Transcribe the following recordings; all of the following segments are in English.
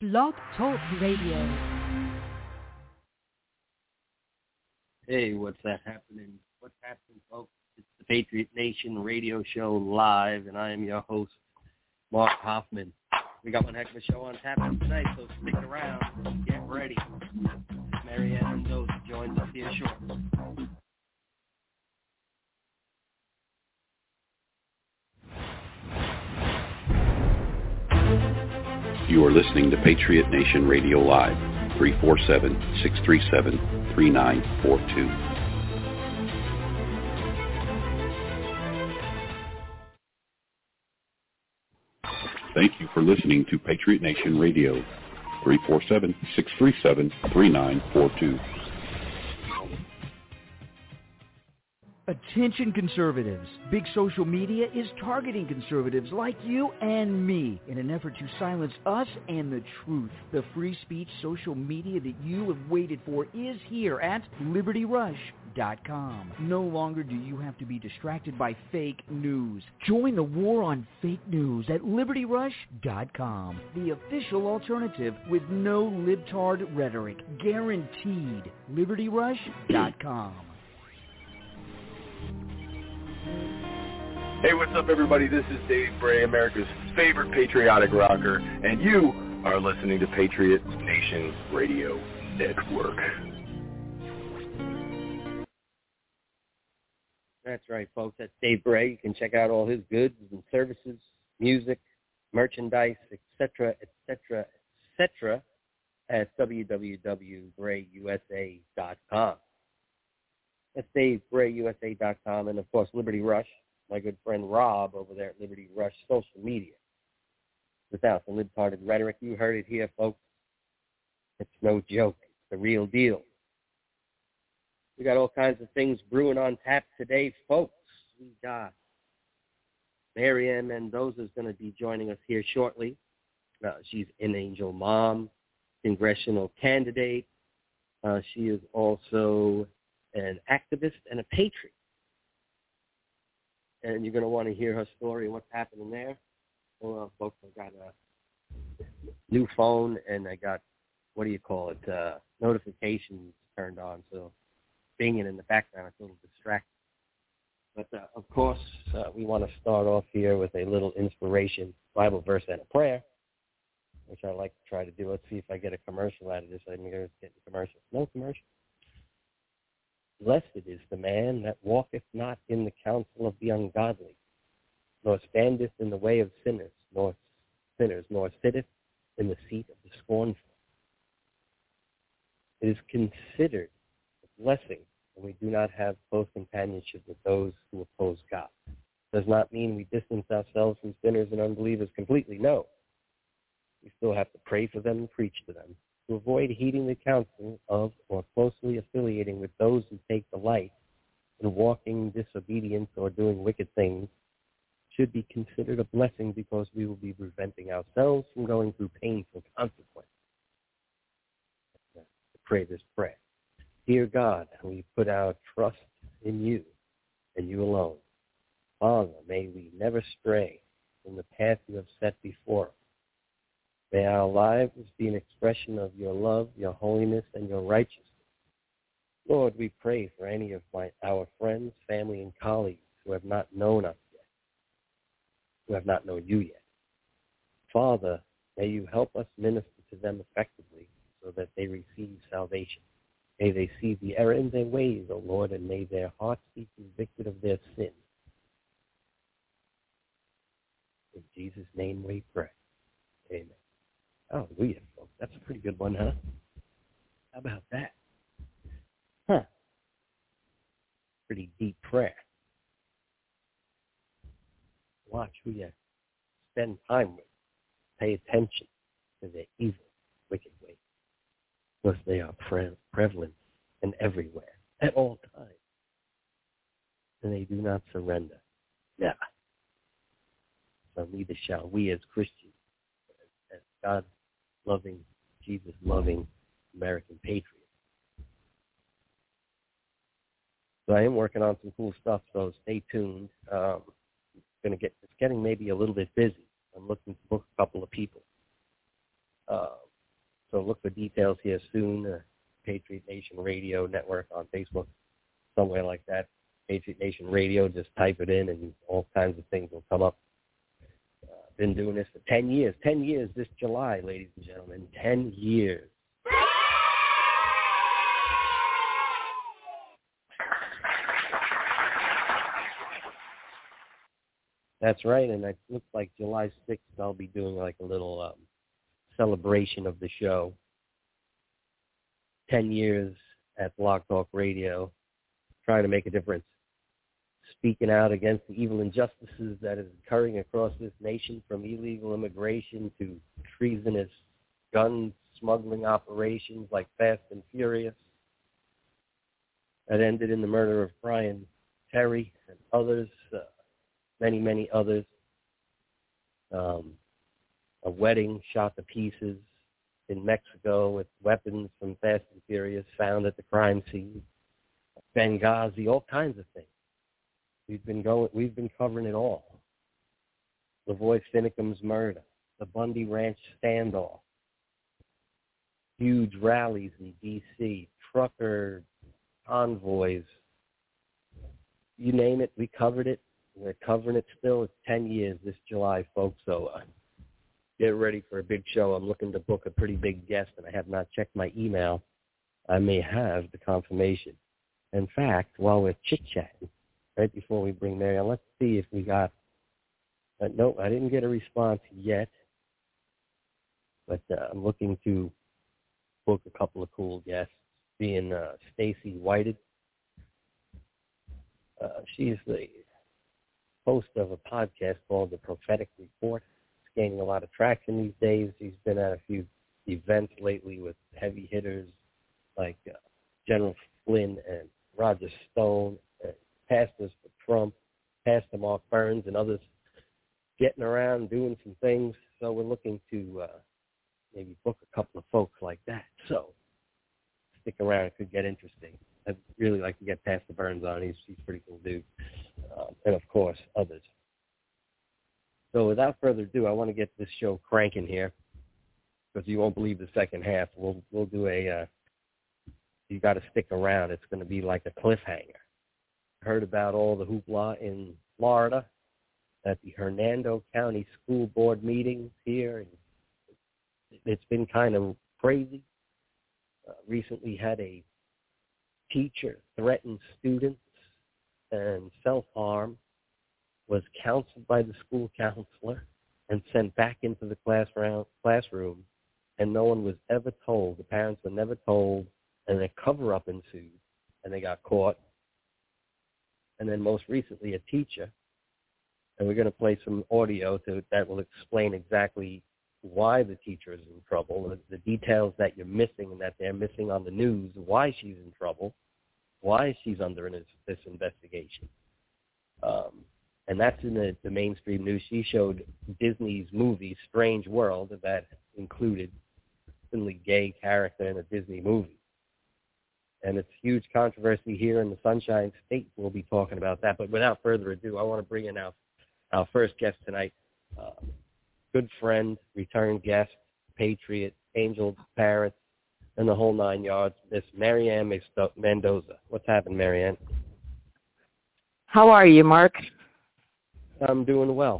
Blog Talk Radio. Hey, what's that happening? What's happening, folks? It's the Patriot Nation radio show live, and I am your host, Mark Hoffman. We got one heck of a show on tap tonight, so stick around. Get ready. Marianne Mendoza joins us here shortly. You are listening to Patriot Nation Radio Live, 347-637-3942. Thank you for listening to Patriot Nation Radio, 347-637-3942. Attention conservatives. Big social media is targeting conservatives like you and me in an effort to silence us and the truth. The free speech social media that you have waited for is here at LibertyRush.com. No longer do you have to be distracted by fake news. Join the war on fake news at LibertyRush.com. The official alternative with no libtard rhetoric. Guaranteed. LibertyRush.com. Hey, what's up, everybody? This is Dave Bray, America's favorite patriotic rocker, and you are listening to Patriot Nation Radio Network. That's right, folks. That's Dave Bray. You can check out all his goods and services, music, merchandise, etc., etc., etc., at www.brayusa.com. That's DaveBrayUSA.com, and, of course, Liberty Rush. My good friend Rob over there at Liberty Rush social media. Without the libtarded rhetoric, you heard it here, folks. It's no joke. It's the real deal. We got all kinds of things brewing on tap today, folks. We got Marianne Mendoza is going to be joining us here shortly. She's an Angel Mom, congressional candidate. She is also an activist and a patriot. And you're going to want to hear her story and what's happening there. Well, folks, I got a new phone, and I got, notifications turned on. So binging in the background, it's a little distracting. But, of course, we want to start off here with a little inspiration, Bible verse, and a prayer, which I like to try to do. Let's see if I get a commercial out of this. I'm going to get a commercial. No commercial. Blessed is the man that walketh not in the counsel of the ungodly, nor standeth in the way of sinners, nor sitteth in the seat of the scornful. It is considered a blessing when we do not have close companionship with those who oppose God. It does not mean we distance ourselves from sinners and unbelievers completely. No. We still have to pray for them and preach to them. To avoid heeding the counsel of or closely affiliating with those who take delight in walking disobedience or doing wicked things should be considered a blessing because we will be preventing ourselves from going through painful consequences. To pray this prayer. Dear God, we put our trust in you and you alone. Father, may we never stray from the path you have set before us. May our lives be an expression of your love, your holiness, and your righteousness. Lord, we pray for any of our friends, family, and colleagues who have not known us yet, who have not known you yet. Father, may you help us minister to them effectively so that they receive salvation. May they see the error in their ways, O Lord, and may their hearts be convicted of their sin. In Jesus' name we pray. Amen. Hallelujah, folks. That's a pretty good one, huh? How about that? Pretty deep prayer. Watch who you spend time with. Pay attention to their evil, wicked ways. Because they are prevalent and everywhere, at all times. And they do not surrender. Yeah. So neither shall we as Christians, as God-loving, Jesus-loving American patriots. So I am working on some cool stuff, so stay tuned. It's getting maybe a little bit busy. I'm looking to book a couple of people. So look for details here soon. Patriot Nation Radio Network on Facebook, somewhere like that. Patriot Nation Radio, just type it in and all kinds of things will come up. Been doing this for 10 years. 10 years this July, ladies and gentlemen. 10 years. That's right, and it looks like July 6th I'll be doing like a little celebration of the show. 10 years at Blog Talk Radio, trying to make a difference. Speaking out against the evil injustices that is occurring across this nation, from illegal immigration to treasonous gun smuggling operations like Fast and Furious that ended in the murder of Brian Terry and others, many, many others. A wedding shot to pieces in Mexico with weapons from Fast and Furious found at the crime scene. Benghazi, all kinds of things. We've been covering it all. LaVoy Finicum's murder, the Bundy Ranch standoff, huge rallies in D.C., trucker convoys, you name it, we covered it. We're covering it still. It's 10 years this July, folks, so get ready for a big show. I'm looking to book a pretty big guest, and I have not checked my email. I may have the confirmation. In fact, while we're chit-chatting, right before we bring Mary on, let's see if we got no, I didn't get a response yet, but I'm looking to book a couple of cool guests, being Stacy Whited. She's the host of a podcast called The Prophetic Report. It's gaining a lot of traction these days. She's been at a few events lately with heavy hitters like General Flynn and Roger Stone, and pastors for Trump, Pastor Mark Burns, and others getting around doing some things. So we're looking to maybe book a couple of folks like that. So stick around. It could get interesting. I'd really like to get Pastor Burns on. He's a pretty cool dude. And, of course, others. So without further ado, I want to get this show cranking here because you won't believe the second half. We'll do you got to stick around. It's going to be like a cliffhanger. Heard about all the hoopla in Florida at the Hernando County School Board meetings here. It's been kind of crazy. Recently had a teacher threaten students and self-harm, was counseled by the school counselor and sent back into the classroom, and no one was ever told. The parents were never told, and a cover-up ensued, and they got caught. And then most recently a teacher, and we're going to play some audio that will explain exactly why the teacher is in trouble, the details that you're missing and that they're missing on the news, why she's in trouble, why she's under this investigation. And that's in the mainstream news. She showed Disney's movie, Strange World, that included a gay character in a Disney movie. And it's huge controversy here in the Sunshine State. We'll be talking about that. But without further ado, I want to bring in our first guest tonight, good friend, return guest, patriot, angel, parents, and the whole nine yards, Miss Marianne Mendoza. What's happened, Marianne? How are you, Mark? I'm doing well.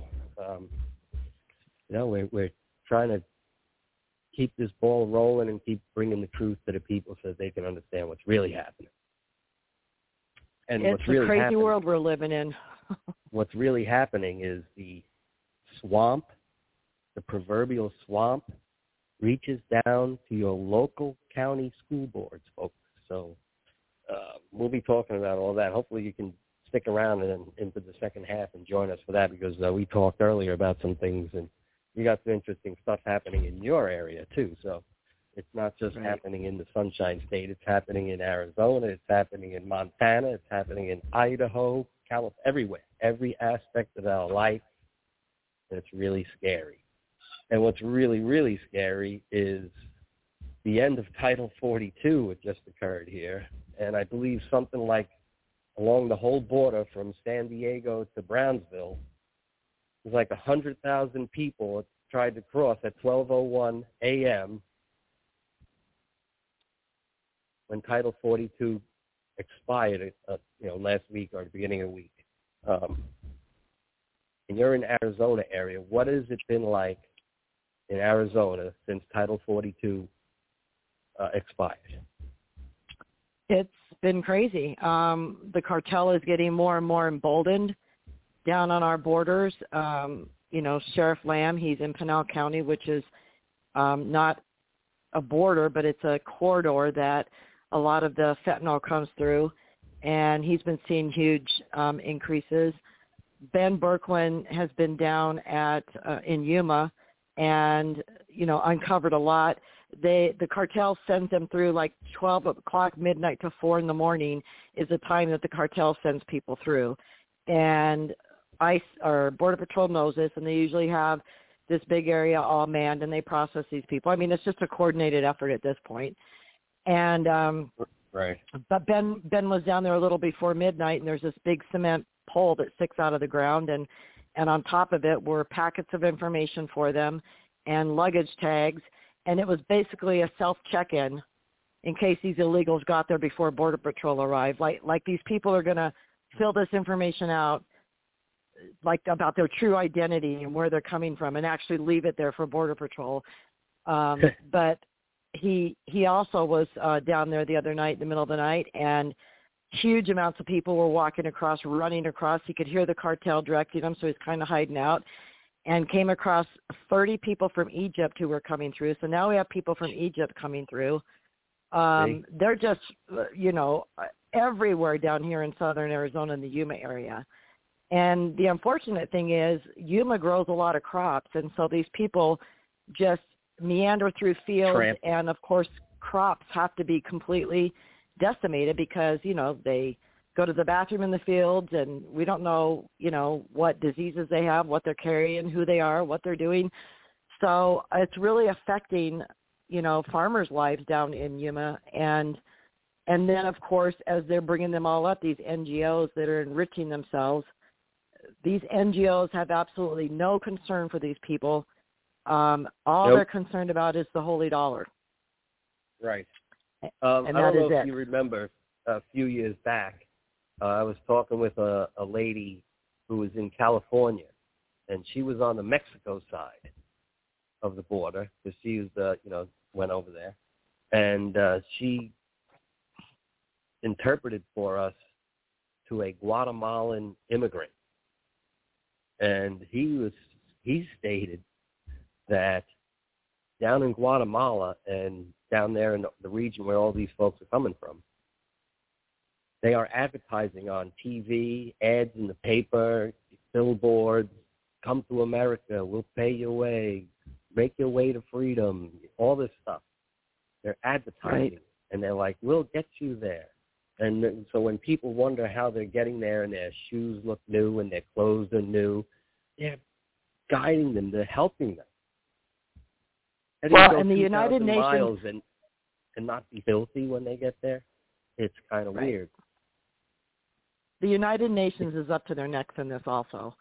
We're trying to keep this ball rolling and keep bringing the truth to the people so they can understand what's really happening. And it's what's really a crazy happening, world we're living in. What's really happening is the swamp, the proverbial swamp, reaches down to your local county school boards, folks. So we'll be talking about all that. Hopefully you can stick around and into the second half and join us for that, because we talked earlier about some things, and you got some interesting stuff happening in your area too. So it's not just happening in the Sunshine State. It's happening in Arizona. It's happening in Montana. It's happening in Idaho, California, everywhere, every aspect of our life. And it's really scary. And what's really, really scary is the end of Title 42, which just occurred here. And I believe something like along the whole border from San Diego to Brownsville, there's like 100,000 people tried to cross at 12:01 a.m. when Title 42 expired, last week or the beginning of the week, and you're in Arizona area, what has it been like in Arizona since Title 42 expired? It's been crazy. The cartel is getting more and more emboldened down on our borders. Sheriff Lamb, he's in Pinal County, which is not a border, but it's a corridor that a lot of the fentanyl comes through, and he's been seeing huge increases. Ben Berkwin has been down in Yuma and, uncovered a lot. The cartel sends them through like 12 o'clock midnight to 4 in the morning is the time that the cartel sends people through. And ICE or Border Patrol knows this, and they usually have this big area all manned, and they process these people. I mean, it's just a coordinated effort at this point. And right. But Ben was down there a little before midnight, and there's this big cement pole that sticks out of the ground, and on top of it were packets of information for them and luggage tags, and it was basically a self-check-in in case these illegals got there before Border Patrol arrived. Like these people are going to fill this information out, like about their true identity and where they're coming from, and actually leave it there for Border Patrol. But he also was down there the other night in the middle of the night, and huge amounts of people were walking across, running across. He could hear the cartel directing them, so he's kind of hiding out, and came across 30 people from Egypt who were coming through. So now we have people from Egypt coming through. They're just, everywhere down here in southern Arizona in the Yuma area. And the unfortunate thing is Yuma grows a lot of crops, and so these people just meander through fields, and, of course, crops have to be completely decimated because, they go to the bathroom in the fields, and we don't know, what diseases they have, what they're carrying, who they are, what they're doing. So it's really affecting, farmers' lives down in Yuma. And then, of course, as they're bringing them all up, these NGOs that are enriching themselves, these NGOs have absolutely no concern for these people. All they're concerned about is the holy dollar. Right. And I don't know if you remember a few years back, I was talking with a lady who was in California, and she was on the Mexico side of the border because she was, went over there, and she interpreted for us to a Guatemalan immigrant, and he stated that down in Guatemala and down there in the region where all these folks are coming from, they are advertising on TV, ads in the paper, billboards, come to America, we'll pay your way, make your way to freedom, all this stuff. They're advertising, right. And they're like, we'll get you there. And so when people wonder how they're getting there and their shoes look new and their clothes are new, they're guiding them, they're helping them. Well, and the United Nations miles and not be filthy when they get there, it's kind of weird. The United Nations is up to their necks in this also.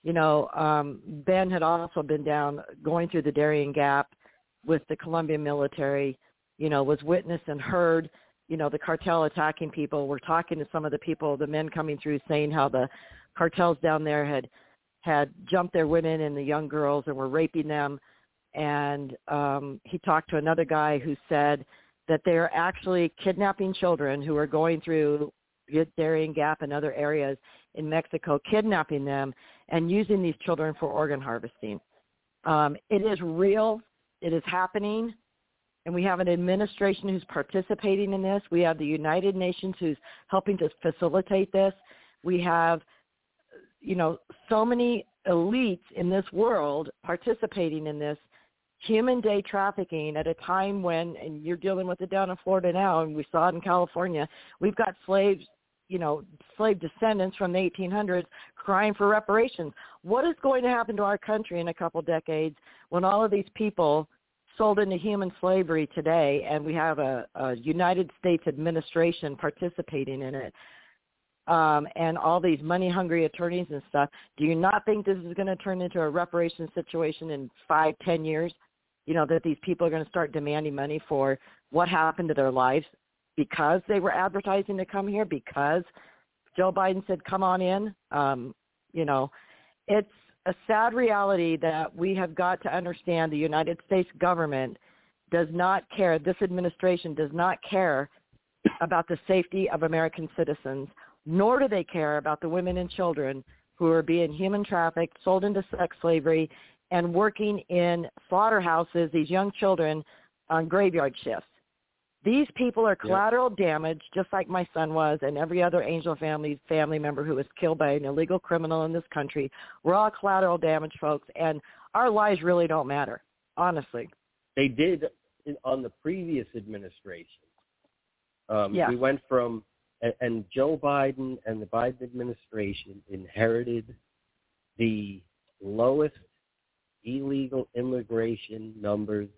Ben had also been down going through the Darien Gap with the Colombian military, was witnessed and heard, the cartel attacking people. We're talking to some of the people, the men coming through, saying how the cartels down there had jumped their women and the young girls and were raping them. And he talked to another guy who said that they're actually kidnapping children who are going through Darien Gap and other areas in Mexico, kidnapping them and using these children for organ harvesting. It is real. It is happening. And we have an administration who's participating in this. We have the United Nations who's helping to facilitate this. We have, so many elites in this world participating in this human day trafficking at a time when, and you're dealing with it down in Florida now, and we saw it in California, we've got slaves, slave descendants from the 1800s crying for reparations. What is going to happen to our country in a couple decades when all of these people sold into human slavery today, and we have a United States administration participating in it, and all these money-hungry attorneys and stuff? Do you not think this is going to turn into a reparations situation in 5-10 years? That these people are going to start demanding money for what happened to their lives because they were advertising to come here, because Joe Biden said, come on in. It's a sad reality that we have got to understand the United States government does not care, this administration does not care about the safety of American citizens, nor do they care about the women and children who are being human trafficked, sold into sex slavery, and working in slaughterhouses, these young children on graveyard shifts. These people are collateral damage, just like my son was and every other Angel family member who was killed by an illegal criminal in this country. We're all collateral damage, folks, and our lives really don't matter, honestly. They did on the previous administration. We went from, and Joe Biden and the Biden administration inherited the lowest illegal immigration numbers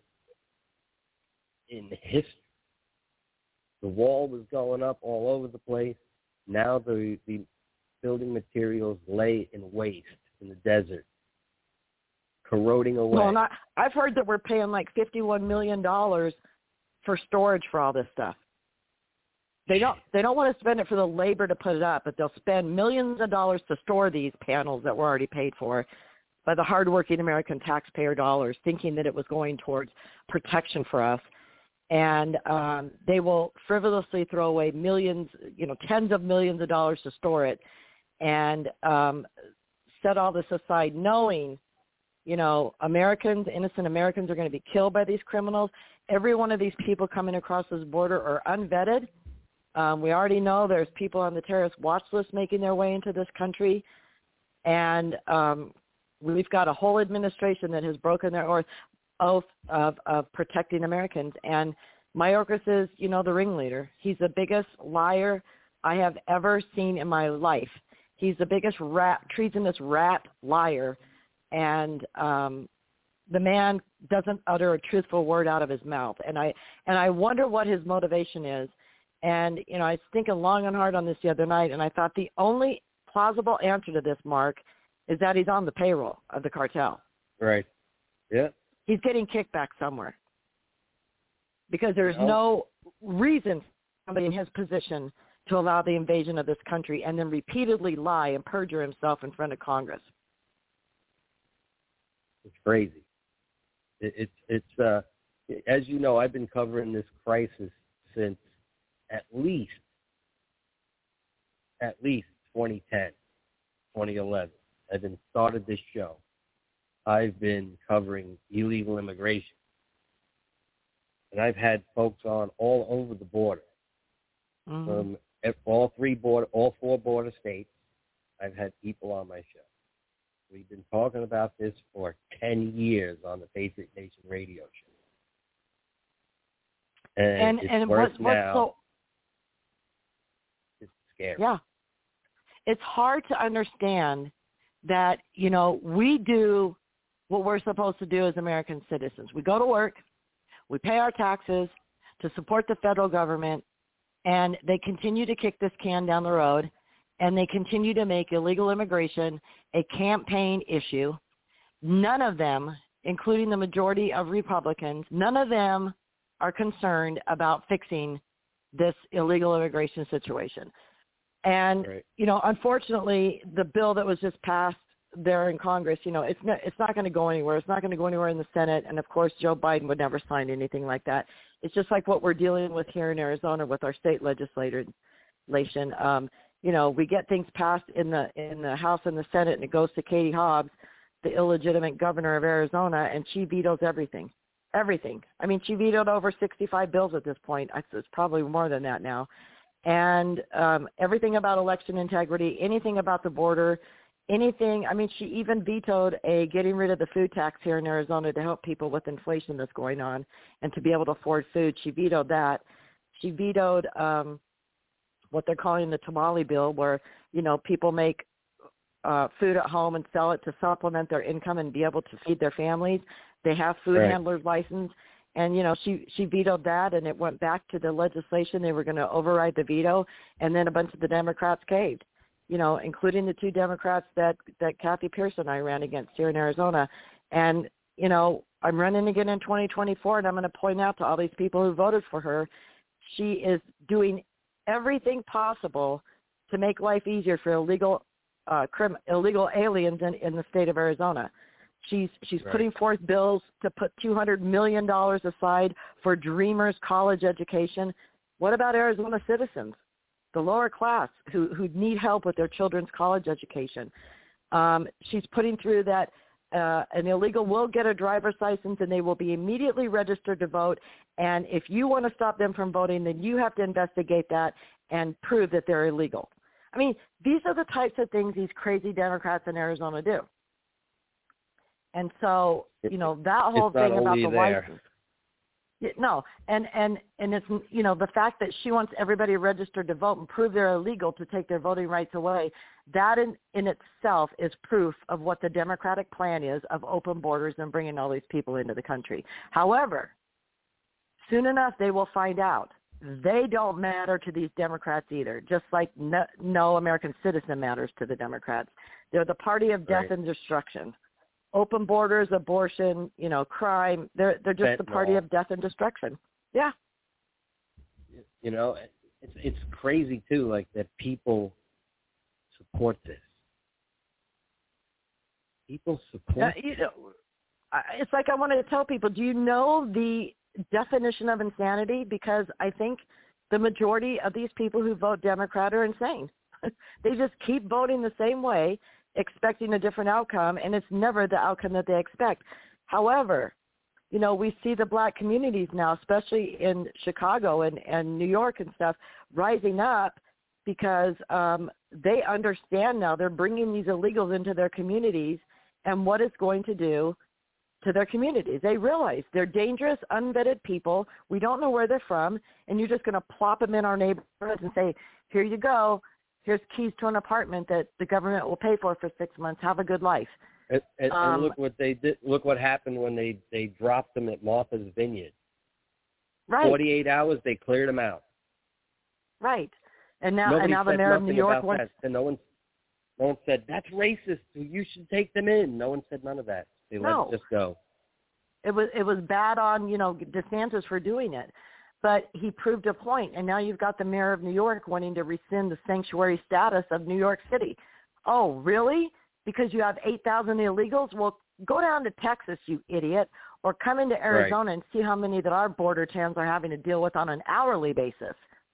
in history. The wall was going up all over the place. Now the building materials lay in waste in the desert, corroding away. Well, I've heard that we're paying like $51 million for storage for all this stuff. They don't want to spend it for the labor to put it up, but they'll spend millions of dollars to store these panels that were already paid for by the hardworking American taxpayer dollars, thinking that it was going towards protection for us. And they will frivolously throw away millions, tens of millions of dollars to store it, and set all this aside, knowing, Americans, innocent Americans, are going to be killed by these criminals. Every one of these people coming across this border are unvetted. We already know there's people on the terrorist watch list making their way into this country, and we've got a whole administration that has broken their oath of protecting Americans. And Mayorkas is, the ringleader. He's the biggest liar I have ever seen in my life. He's the biggest treasonous rat liar. And the man doesn't utter a truthful word out of his mouth. And I wonder what his motivation is. And, I was thinking long and hard on this the other night, and I thought the only plausible answer to this, Mark, is that he's on the payroll of the cartel. Right. Yeah. He's getting kickback somewhere, because there's no reason for somebody in his position to allow the invasion of this country and then repeatedly lie and perjure himself in front of Congress. It's crazy. It's as you know, I've been covering this crisis since at least 2010, 2011. I've been started this show. I've been covering illegal immigration. And I've had folks on all over the border. From all four border states. I've had people on my show. We've been talking about this for 10 years on the Patriot Nation radio show. And it's worse now. It's scary. Yeah. It's hard to understand that, we do what we're supposed to do as American citizens. We go to work, we pay our taxes to support the federal government, and they continue to kick this can down the road, and they continue to make illegal immigration a campaign issue. None of them, including the majority of Republicans, none of them are concerned about fixing this illegal immigration situation. And, unfortunately, the bill that was just passed there in Congress, it's not going to go anywhere. It's not going to go anywhere in the Senate. And, of course, Joe Biden would never sign anything like that. It's just like what we're dealing with here in Arizona with our state legislation. We get things passed in the House and the Senate, and it goes to Katie Hobbs, the illegitimate governor of Arizona, and she vetoes everything. Everything. I mean, she vetoed over 65 bills at this point. It's probably more than that now. And everything about election integrity, anything about the border, anything. I mean, she even vetoed getting rid of the food tax here in Arizona to help people with inflation that's going on and to be able to afford food. She vetoed that. She vetoed what they're calling the tamale bill, where, people make food at home and sell it to supplement their income and be able to feed their families. They have food handlers license. And, she vetoed that, and it went back to the legislation. They were going to override the veto, and then a bunch of the Democrats caved, including the two Democrats that Kathy Pierce and I ran against here in Arizona. And, I'm running again in 2024, and I'm going to point out to all these people who voted for her she is doing everything possible to make life easier for illegal aliens in the state of Arizona. She's right. Putting forth bills to put $200 million aside for Dreamers college education. What about Arizona citizens, the lower class who need help with their children's college education? She's putting through that an illegal will get a driver's license and they will be immediately registered to vote. And if you want to stop them from voting, then you have to investigate that and prove that they're illegal. I mean, these are the types of things these crazy Democrats in Arizona do. And so, that whole thing about the license. No, and it's, the fact that she wants everybody registered to vote and prove they're illegal to take their voting rights away, that in itself is proof of what the Democratic plan is of open borders and bringing all these people into the country. However, soon enough they will find out they don't matter to these Democrats either, just like no American citizen matters to the Democrats. They're the party of death and destruction. Open borders, abortion, crime. They're just the party of death and destruction. Yeah. It's crazy too, like that people support this. People support. It's like I wanted to tell people. Do you know the definition of insanity? Because I think the majority of these people who vote Democrat are insane. They just keep voting the same way, expecting a different outcome, and it's never the outcome that they expect. However, we see the black communities now, especially in Chicago and New York and stuff, rising up because they understand now they're bringing these illegals into their communities and what it's going to do to their communities. They realize they're dangerous, unvetted people. We don't know where they're from, and you're just going to plop them in our neighborhoods and say, here you go. Here's keys to an apartment that the government will pay for 6 months. Have a good life. And look what they did. Look what happened when they dropped them at Martha's Vineyard. Right. 48 hours, they cleared them out. Right. And now the mayor of New York wants. And no one said that's racist. You should take them in. No one said none of that. They let it just go. It was bad on DeSantis for doing it. But he proved a point, and now you've got the mayor of New York wanting to rescind the sanctuary status of New York City. Oh, really? Because you have 8,000 illegals? Well, go down to Texas, you idiot, or come into Arizona and see how many that our border towns are having to deal with on an hourly basis.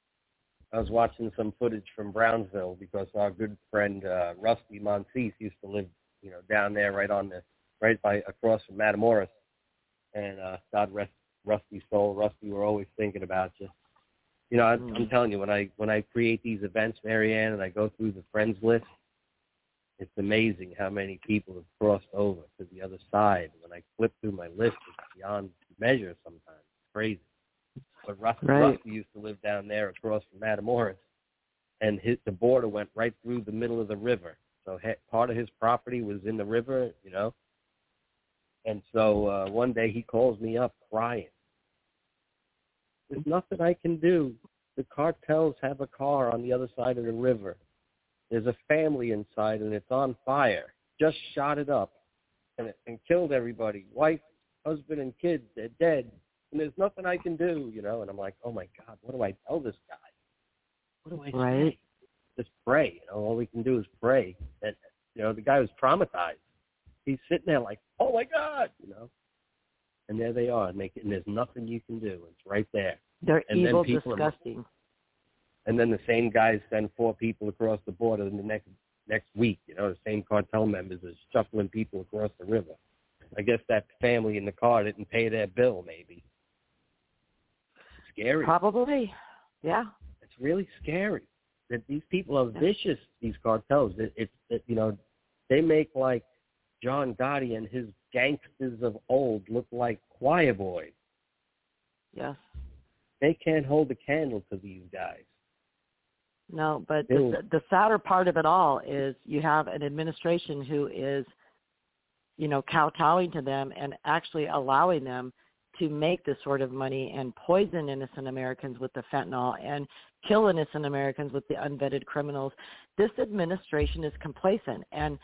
I was watching some footage from Brownsville because our good friend Rusty Monteith used to live, down there right by across from Matamoros, and God rest Rusty's soul. Rusty, we're always thinking about you. I'm telling you, when I create these events, Marianne, and I go through the friends list, it's amazing how many people have crossed over to the other side. When I flip through my list, it's beyond measure sometimes. It's crazy. But Rusty used to live down there across from Matamoros, and the border went right through the middle of the river. So part of his property was in the river, And so one day he calls me up crying. There's nothing I can do. The cartels have a car on the other side of the river. There's a family inside, and it's on fire. Just shot it up and killed everybody. Wife, husband, and kids, they're dead. And there's nothing I can do, And I'm like, oh, my God, what do I tell this guy? What do I say? Just pray. All we can do is pray. And, the guy was traumatized. He's sitting there like, oh, my God, And there they are, and there's nothing you can do. It's right there. They're evil, disgusting. And then the same guys send 4 people across the border in the next week. The same cartel members are shuffling people across the river. I guess that family in the car didn't pay their bill, maybe. It's scary. Probably, yeah. It's really scary that these people are vicious, these cartels. They make like John Gotti and his gangsters of old look like choir boys. Yes. They can't hold a candle to these guys. No, but the sadder part of it all is you have an administration who is, kowtowing to them and actually allowing them to make this sort of money and poison innocent Americans with the fentanyl and kill innocent Americans with the unvetted criminals. This administration is complacent, and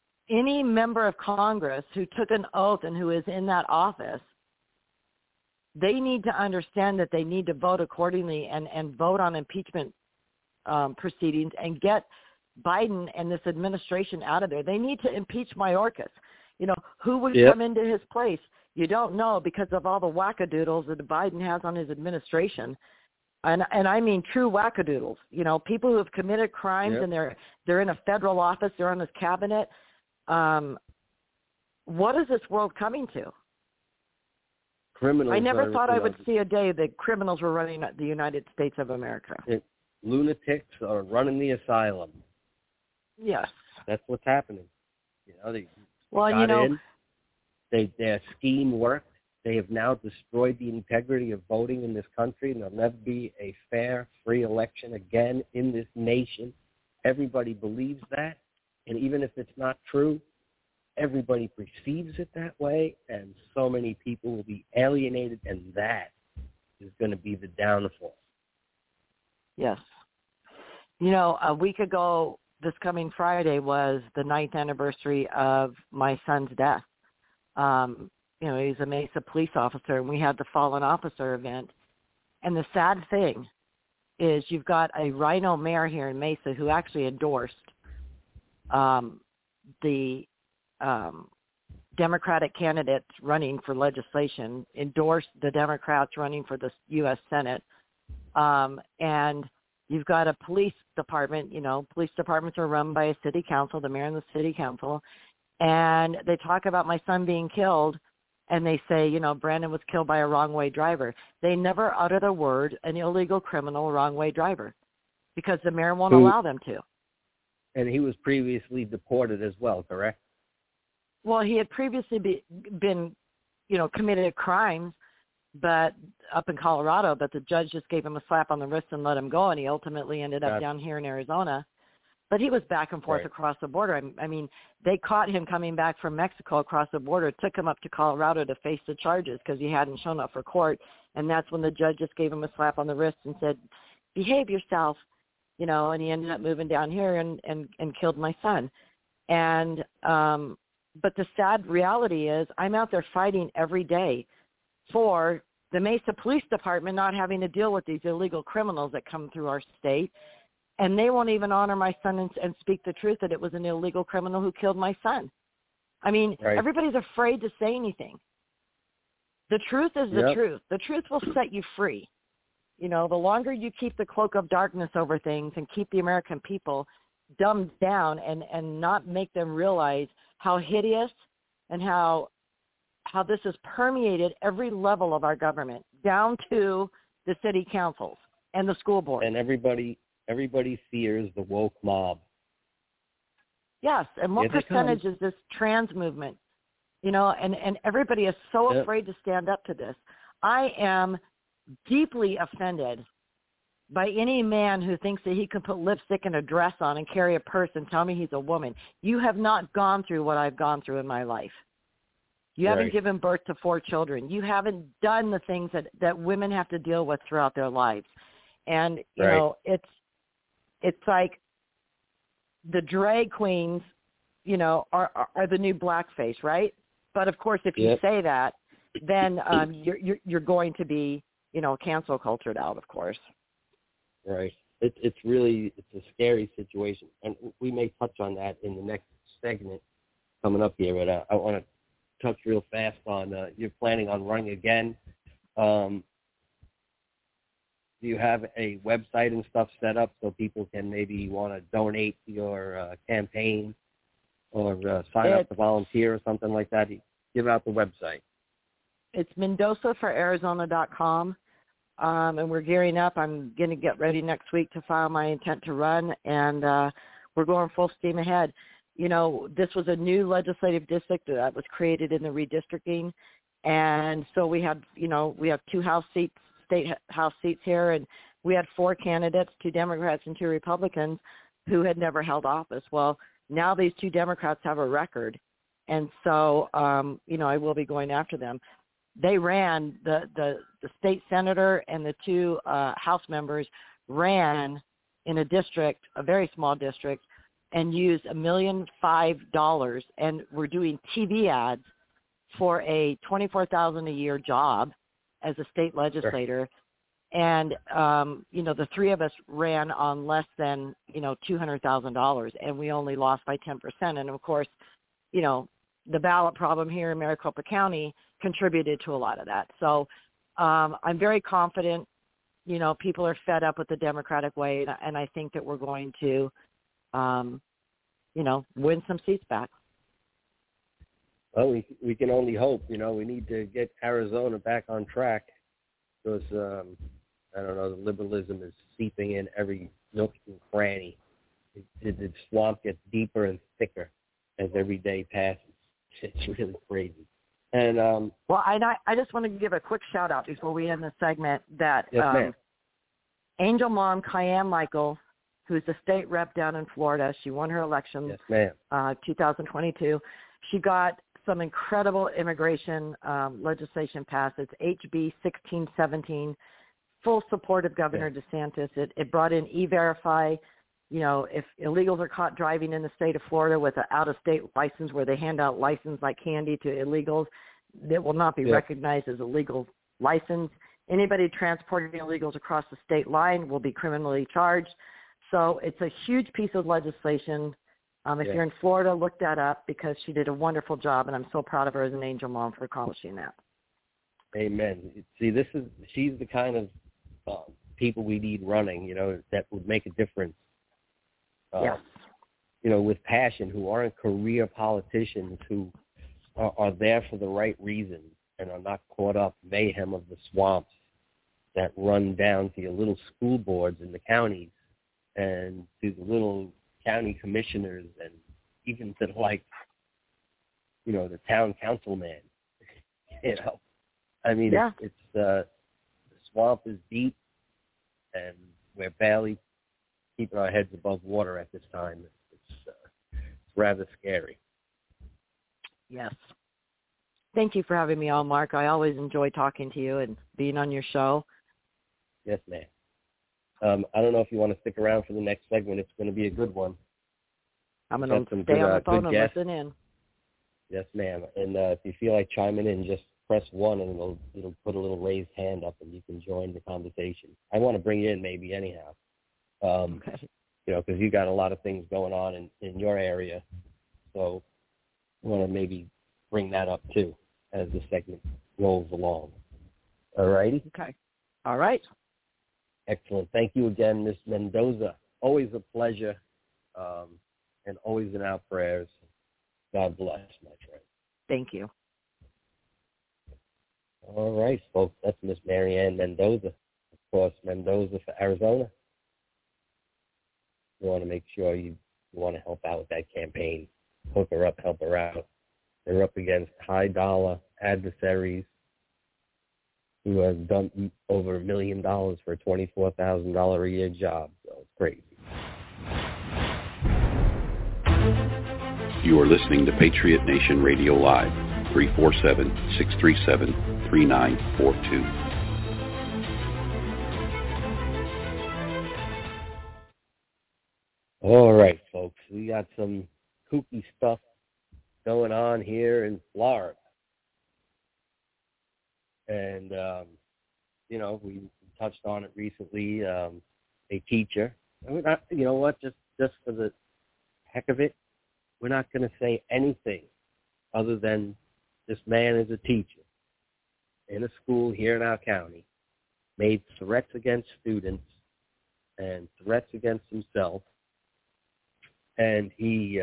any member of Congress who took an oath and who is in that office they need to understand that they need to vote accordingly and vote on impeachment proceedings and get Biden and this administration out of there. They need to impeach Mayorkas. You know, who would come into his place? You don't know because of all the wackadoodles that Biden has on his administration. And I mean true wackadoodles. You know, people who have committed crimes and they're in a federal office, they're on his cabinet. What is this world coming to? Criminals. I never thought I would see a day that criminals were running the United States of America. Lunatics are running the asylum. Yes. That's what's happening. You know, they got in. Their scheme worked. They have now destroyed the integrity of voting in this country, and there'll never be a fair, free election again in this nation. Everybody believes that, and even if it's not true, everybody perceives it that way, and so many people will be alienated, and that is going to be the downfall. Yes. You know, a week ago, this coming Friday, was the 9th anniversary of my son's death. You know, he's a Mesa police officer, and we had the Fallen Officer event. And the sad thing is you've got a rhino mayor here in Mesa who actually endorsed the Democratic candidates running for legislation, endorsed the Democrats running for the U.S. Senate. And you've got a police department, you know, police departments are run by a city council, the mayor and the city council. And they talk about my son being killed, and they say, you know, Brandon was killed by a wrong-way driver. They never utter the word, an illegal criminal, wrong-way driver, because the mayor won't allow them to. And he was previously deported as well, correct? Well, he had previously been, you know, committed crimes, but up in Colorado, but the judge just gave him a slap on the wrist and let him go, and he ultimately ended up down here in Arizona. But he was back and forth across the border. I mean, they caught him coming back from Mexico across the border, took him up to Colorado to face the charges because he hadn't shown up for court. And that's when the judge just gave him a slap on the wrist and said, behave yourself, you know, and he ended up moving down here and killed my son. And but the sad reality is I'm out there fighting every day for the Mesa Police Department not having to deal with these illegal criminals that come through our state. And they won't even honor my son and speak the truth that it was an illegal criminal who killed my son. I mean, everybody's afraid to say anything. The truth is the truth. The truth will set you free. You know, the longer you keep the cloak of darkness over things and keep the American people dumbed down and not make them realize how hideous and how this has permeated every level of our government, down to the city councils and the school board. And everybody fears the woke mob. Yes, and what percentage is this trans movement? You know, and everybody is so afraid to stand up to this. I am deeply offended by any man who thinks that he can put lipstick and a dress on and carry a purse and tell me he's a woman. You have not gone through what I've gone through in my life. You haven't given birth to 4 children. You haven't done the things that women have to deal with throughout their lives. And, you know, it's like the drag queens, you know, are the new blackface, right? But, of course, if you say that, then you're going to be, you know, cancel cultured out, of course. Right. It's a scary situation. And we may touch on that in the next segment coming up here. But I want to touch real fast on you're planning on running again. Do you have a website and stuff set up so people can maybe want to donate to your campaign or sign up to volunteer or something like that? Give out the website. It's MendozaForArizona.com, and we're gearing up. I'm going to get ready next week to file my intent to run, and we're going full steam ahead. You know, this was a new legislative district that was created in the redistricting, and so we have 2 House seats, state House seats here, and we had 4 candidates, 2 Democrats and 2 Republicans, who had never held office. Well, now these 2 Democrats have a record, and so, you know, I will be going after them. They ran, the state senator and the 2 House members ran in a district, a very small district, and used $1.5 million, and we're doing TV ads for a $24,000 a year job, as a state legislator. And, the three of us ran on less than, $200,000, and we only lost by 10%. And, of course, the ballot problem here in Maricopa County contributed to a lot of that. So I'm very confident, people are fed up with the Democratic way, and I think that we're going to, win some seats back. Well, we can only hope. We need to get Arizona back on track because, the liberalism is seeping in every nook and cranny. The swamp gets deeper and thicker as every day passes. It's really crazy. And I just want to give a quick shout-out before we end the segment that yes, Angel Mom, Kyan Michael, who's the state rep down in Florida, she won her election, yes, ma'am. 2022. She got some incredible immigration legislation passed. It's HB 1617, full support of Governor DeSantis. It brought in E-Verify. If illegals are caught driving in the state of Florida with an out-of-state license where they hand out license like candy to illegals, that will not be recognized as a legal license. Anybody transporting illegals across the state line will be criminally charged. So it's a huge piece of legislation. If you're in Florida, look that up because she did a wonderful job, and I'm so proud of her as an Angel Mom for accomplishing that. Amen. See, she's the kind of people we need running, that would make a difference. Yes. With passion, who aren't career politicians, who are there for the right reasons and are not caught up in mayhem of the swamps that run down to your little school boards in the counties and to the little county commissioners and even to the town councilman. It's the swamp is deep and we're barely keeping our heads above water at this time. It's rather scary. Yes. Thank you for having me on, Mark. I always enjoy talking to you and being on your show. Yes, ma'am. I don't know if you want to stick around for the next segment. It's going to be a good one. I'm going to stay on the phone and listen in. Yes, ma'am. And if you feel like chiming in, just press 1 and it'll put a little raised hand up and you can join the conversation. I want to bring you in maybe anyhow. Okay. Because you got a lot of things going on in your area. So I want to maybe bring that up too as the segment rolls along. All righty? Okay. All right. Excellent. Thank you again, Ms. Mendoza. Always a pleasure and always in our prayers. God bless, my friend. Thank you. All right, folks. That's Miss Marianne Mendoza. Of course, Mendoza for Arizona. You want to make sure you want to help out with that campaign. Hook her up, help her out. They're up against high-dollar adversaries who have done over $1 million for a $24,000 a year job. So it's crazy. You are listening to Patriot Nation Radio Live, 347-637-3942. All right, folks. We got some kooky stuff going on here in Florida. And, we touched on it recently. A teacher. You know what? Just for the heck of it, we're not going to say anything other than this man is a teacher in a school here in our county, made threats against students and threats against himself. And he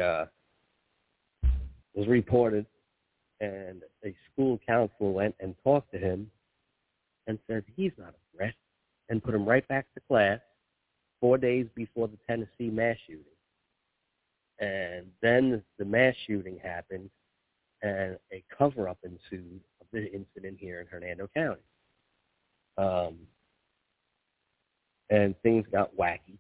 was reported, and a school counselor went and talked to him and said he's not a threat and put him right back to class 4 days before the Tennessee mass shooting. And then the mass shooting happened, and a cover-up ensued of the incident here in Hernando County. And things got wacky.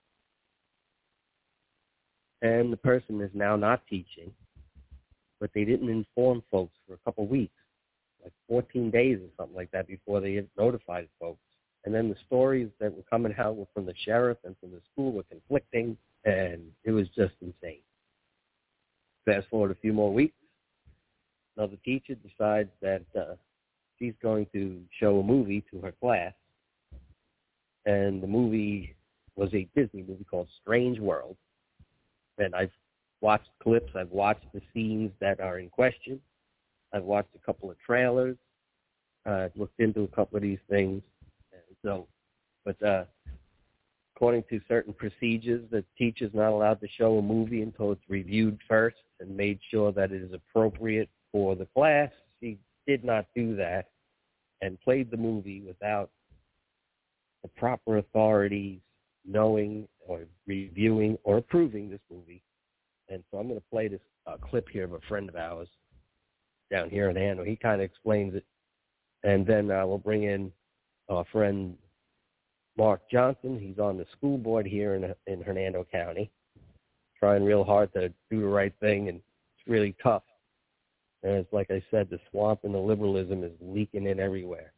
And the person is now not teaching, but they didn't inform folks for a couple of weeks, like 14 days or something like that before they notified folks. And then the stories that were coming out were from the sheriff and from the school were conflicting, and it was just insane. Fast forward a few more weeks, another teacher decides that she's going to show a movie to her class, and the movie was a Disney movie called Strange World. And I've watched clips. I've watched the scenes that are in question. I've watched a couple of trailers. I've looked into a couple of these things. And so, but according to certain procedures, the teacher's not allowed to show a movie until it's reviewed first and made sure that it is appropriate for the class. She did not do that and played the movie without the proper authorities knowing or reviewing or approving this movie. And so I'm going to play this clip here of a friend of ours down here in Hanover. He kind of explains it. And then we'll bring in our friend Mark Johnson. He's on the school board here in Hernando County, trying real hard to do the right thing, and it's really tough. And it's like I said, the swamp and the liberalism is leaking in everywhere.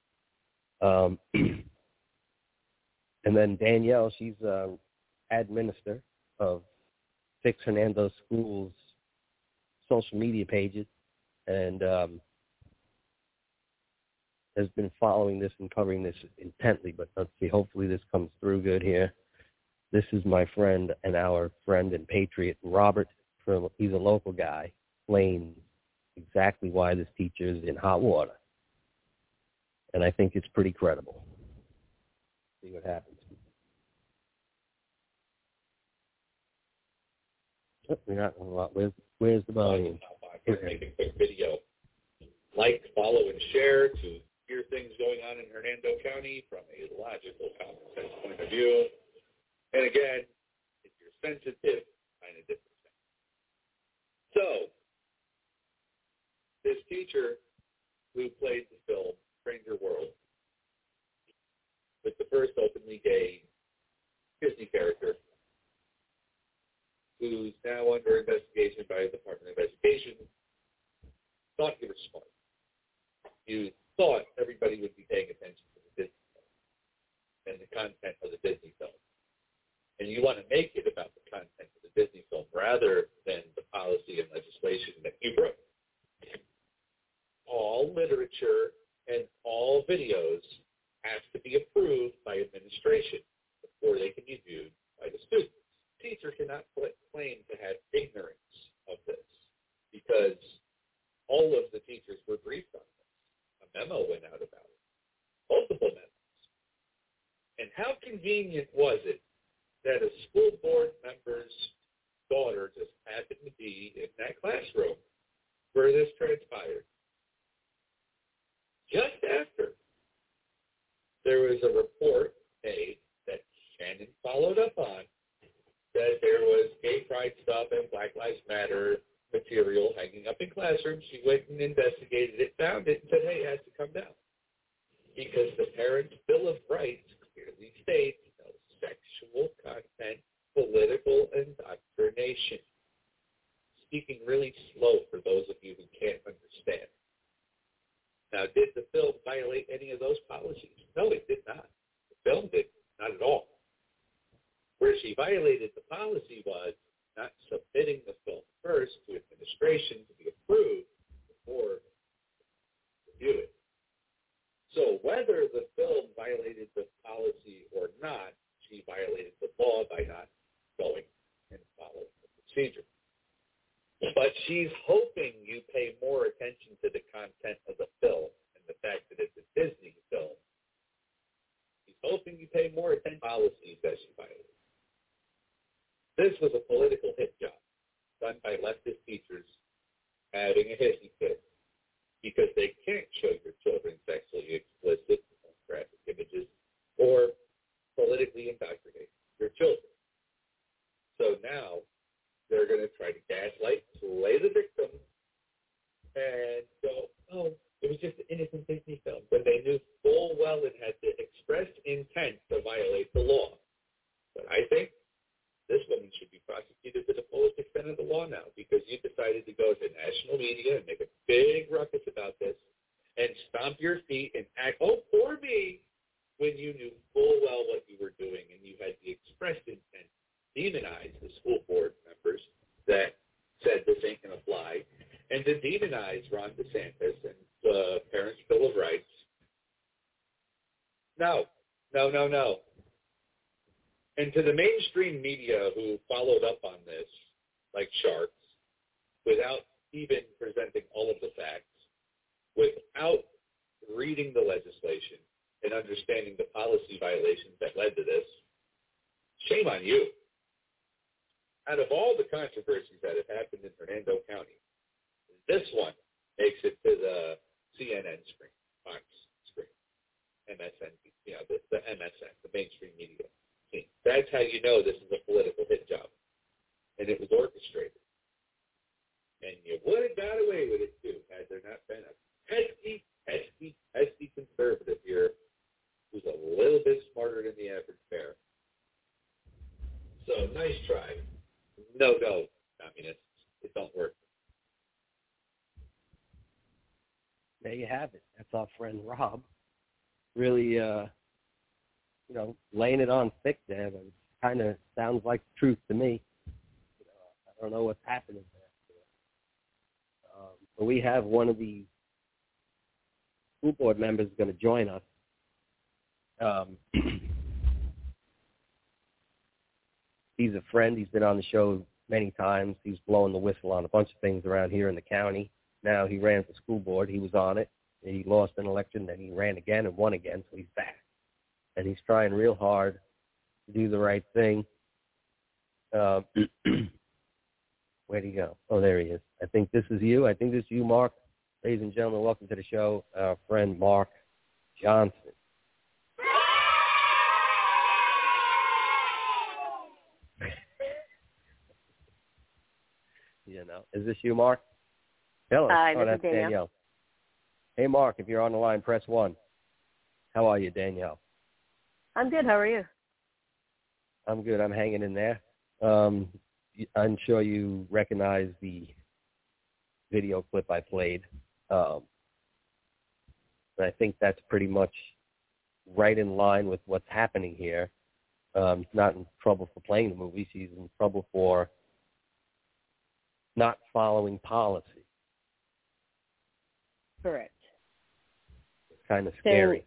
And then Danielle, she's administrator of Fix Hernando Schools social media pages, and has been following this and covering this intently. But let's see, hopefully this comes through good here. This is my friend and our friend and patriot, Robert. He's a local guy, explains exactly why this teacher is in hot water. And I think it's pretty credible. See what happens. Oh, we're not a lot. Where's the volume? Make a quick video. Like, follow, and share to hear things going on in Hernando County from a logical, common sense point of view. And again, if you're sensitive, kind of different thing. So, this teacher who played the film Stranger World with the first openly gay Disney character, who's now under investigation by the Department of Education, thought you were smart. You thought everybody would be paying attention to the Disney film and the content of the Disney film. And you want to make it about the content of the Disney film rather than the policy and legislation that you wrote. All literature and all videos have to be approved by administration before they can be viewed by the students. The teacher cannot claim to have ignorance of this because all of the teachers were briefed on this. A memo went out about it, multiple memos. And how convenient was it that a school board member's daughter just happened to be in that classroom where this transpired? Just after there was a report made that Shannon followed up on that there was gay pride stuff and Black Lives Matter material hanging up in classrooms. She went and investigated it, found it, and said, hey, it has to come down. Because the Parents' Bill of Rights clearly states no sexual content, political indoctrination. Speaking really slow for those of you who can't understand. Now, did the film violate any of those policies? No, it did not. The film did not at all. Where she violated the policy was not submitting the film first to administration to be approved before review it. So whether the film violated the policy or not, she violated the law by not going and following the procedure. But she's hoping you pay more attention to the content of the film and the fact that it's a Disney film. She's hoping you pay more attention to policies that she violated. This was a political hit job done by leftist teachers having a hissy fit because they can't show your children sexually explicit, graphic images, or politically indoctrinate your children. So now they're going to try to gaslight, play the victim, and go, oh, it was just an innocent Disney film, when they knew full well it had the expressed intent to violate the law. But I think this woman should be prosecuted to the fullest extent of the law now because you decided to go to national media and make a big ruckus about this and stomp your feet and act, oh, poor me, when you knew full well what you were doing and you had the expressed intent to demonize the school board members that said this ain't going to fly and to demonize Ron DeSantis and the Parents' Bill of Rights No. And to the mainstream media who followed up on this, like sharks, without even presenting all of the facts, without reading the legislation and understanding the policy violations that led to this, shame on you. Out of all the controversies that have happened in Hernando County, this one makes it to the CNN screen, Fox screen, MSN, the MSN, the mainstream media. That's how you know this is a political hit job. And it was orchestrated. And you would have got away with it, too, had there not been a pesky conservative here who's a little bit smarter than the average bear. So, nice try. No, communists. It don't work. There you have it. That's our friend Rob. Really, laying it on thick there, but it kind of sounds like the truth to me. I don't know what's happening there. But we have one of the school board members going to join us. He's a friend. He's been on the show many times. He's blowing the whistle on a bunch of things around here in the county. Now he ran for school board. He was on it. He lost an election. Then he ran again and won again, so he's back. And he's trying real hard to do the right thing. Where'd he go? Oh, there he is. I think this is you. Mark. Ladies and gentlemen, welcome to the show. Our friend Mark Johnson. Is this you, Mark? Hello. Hi, this is Danielle. Hey, Mark, if you're on the line, press 1. How are you, Danielle? I'm good. How are you? I'm good. I'm hanging in there. I'm sure you recognize the video clip I played. And I think that's pretty much right in line with what's happening here. She's not in trouble for playing the movie. She's in trouble for not following policy. Correct. It's kind of scary.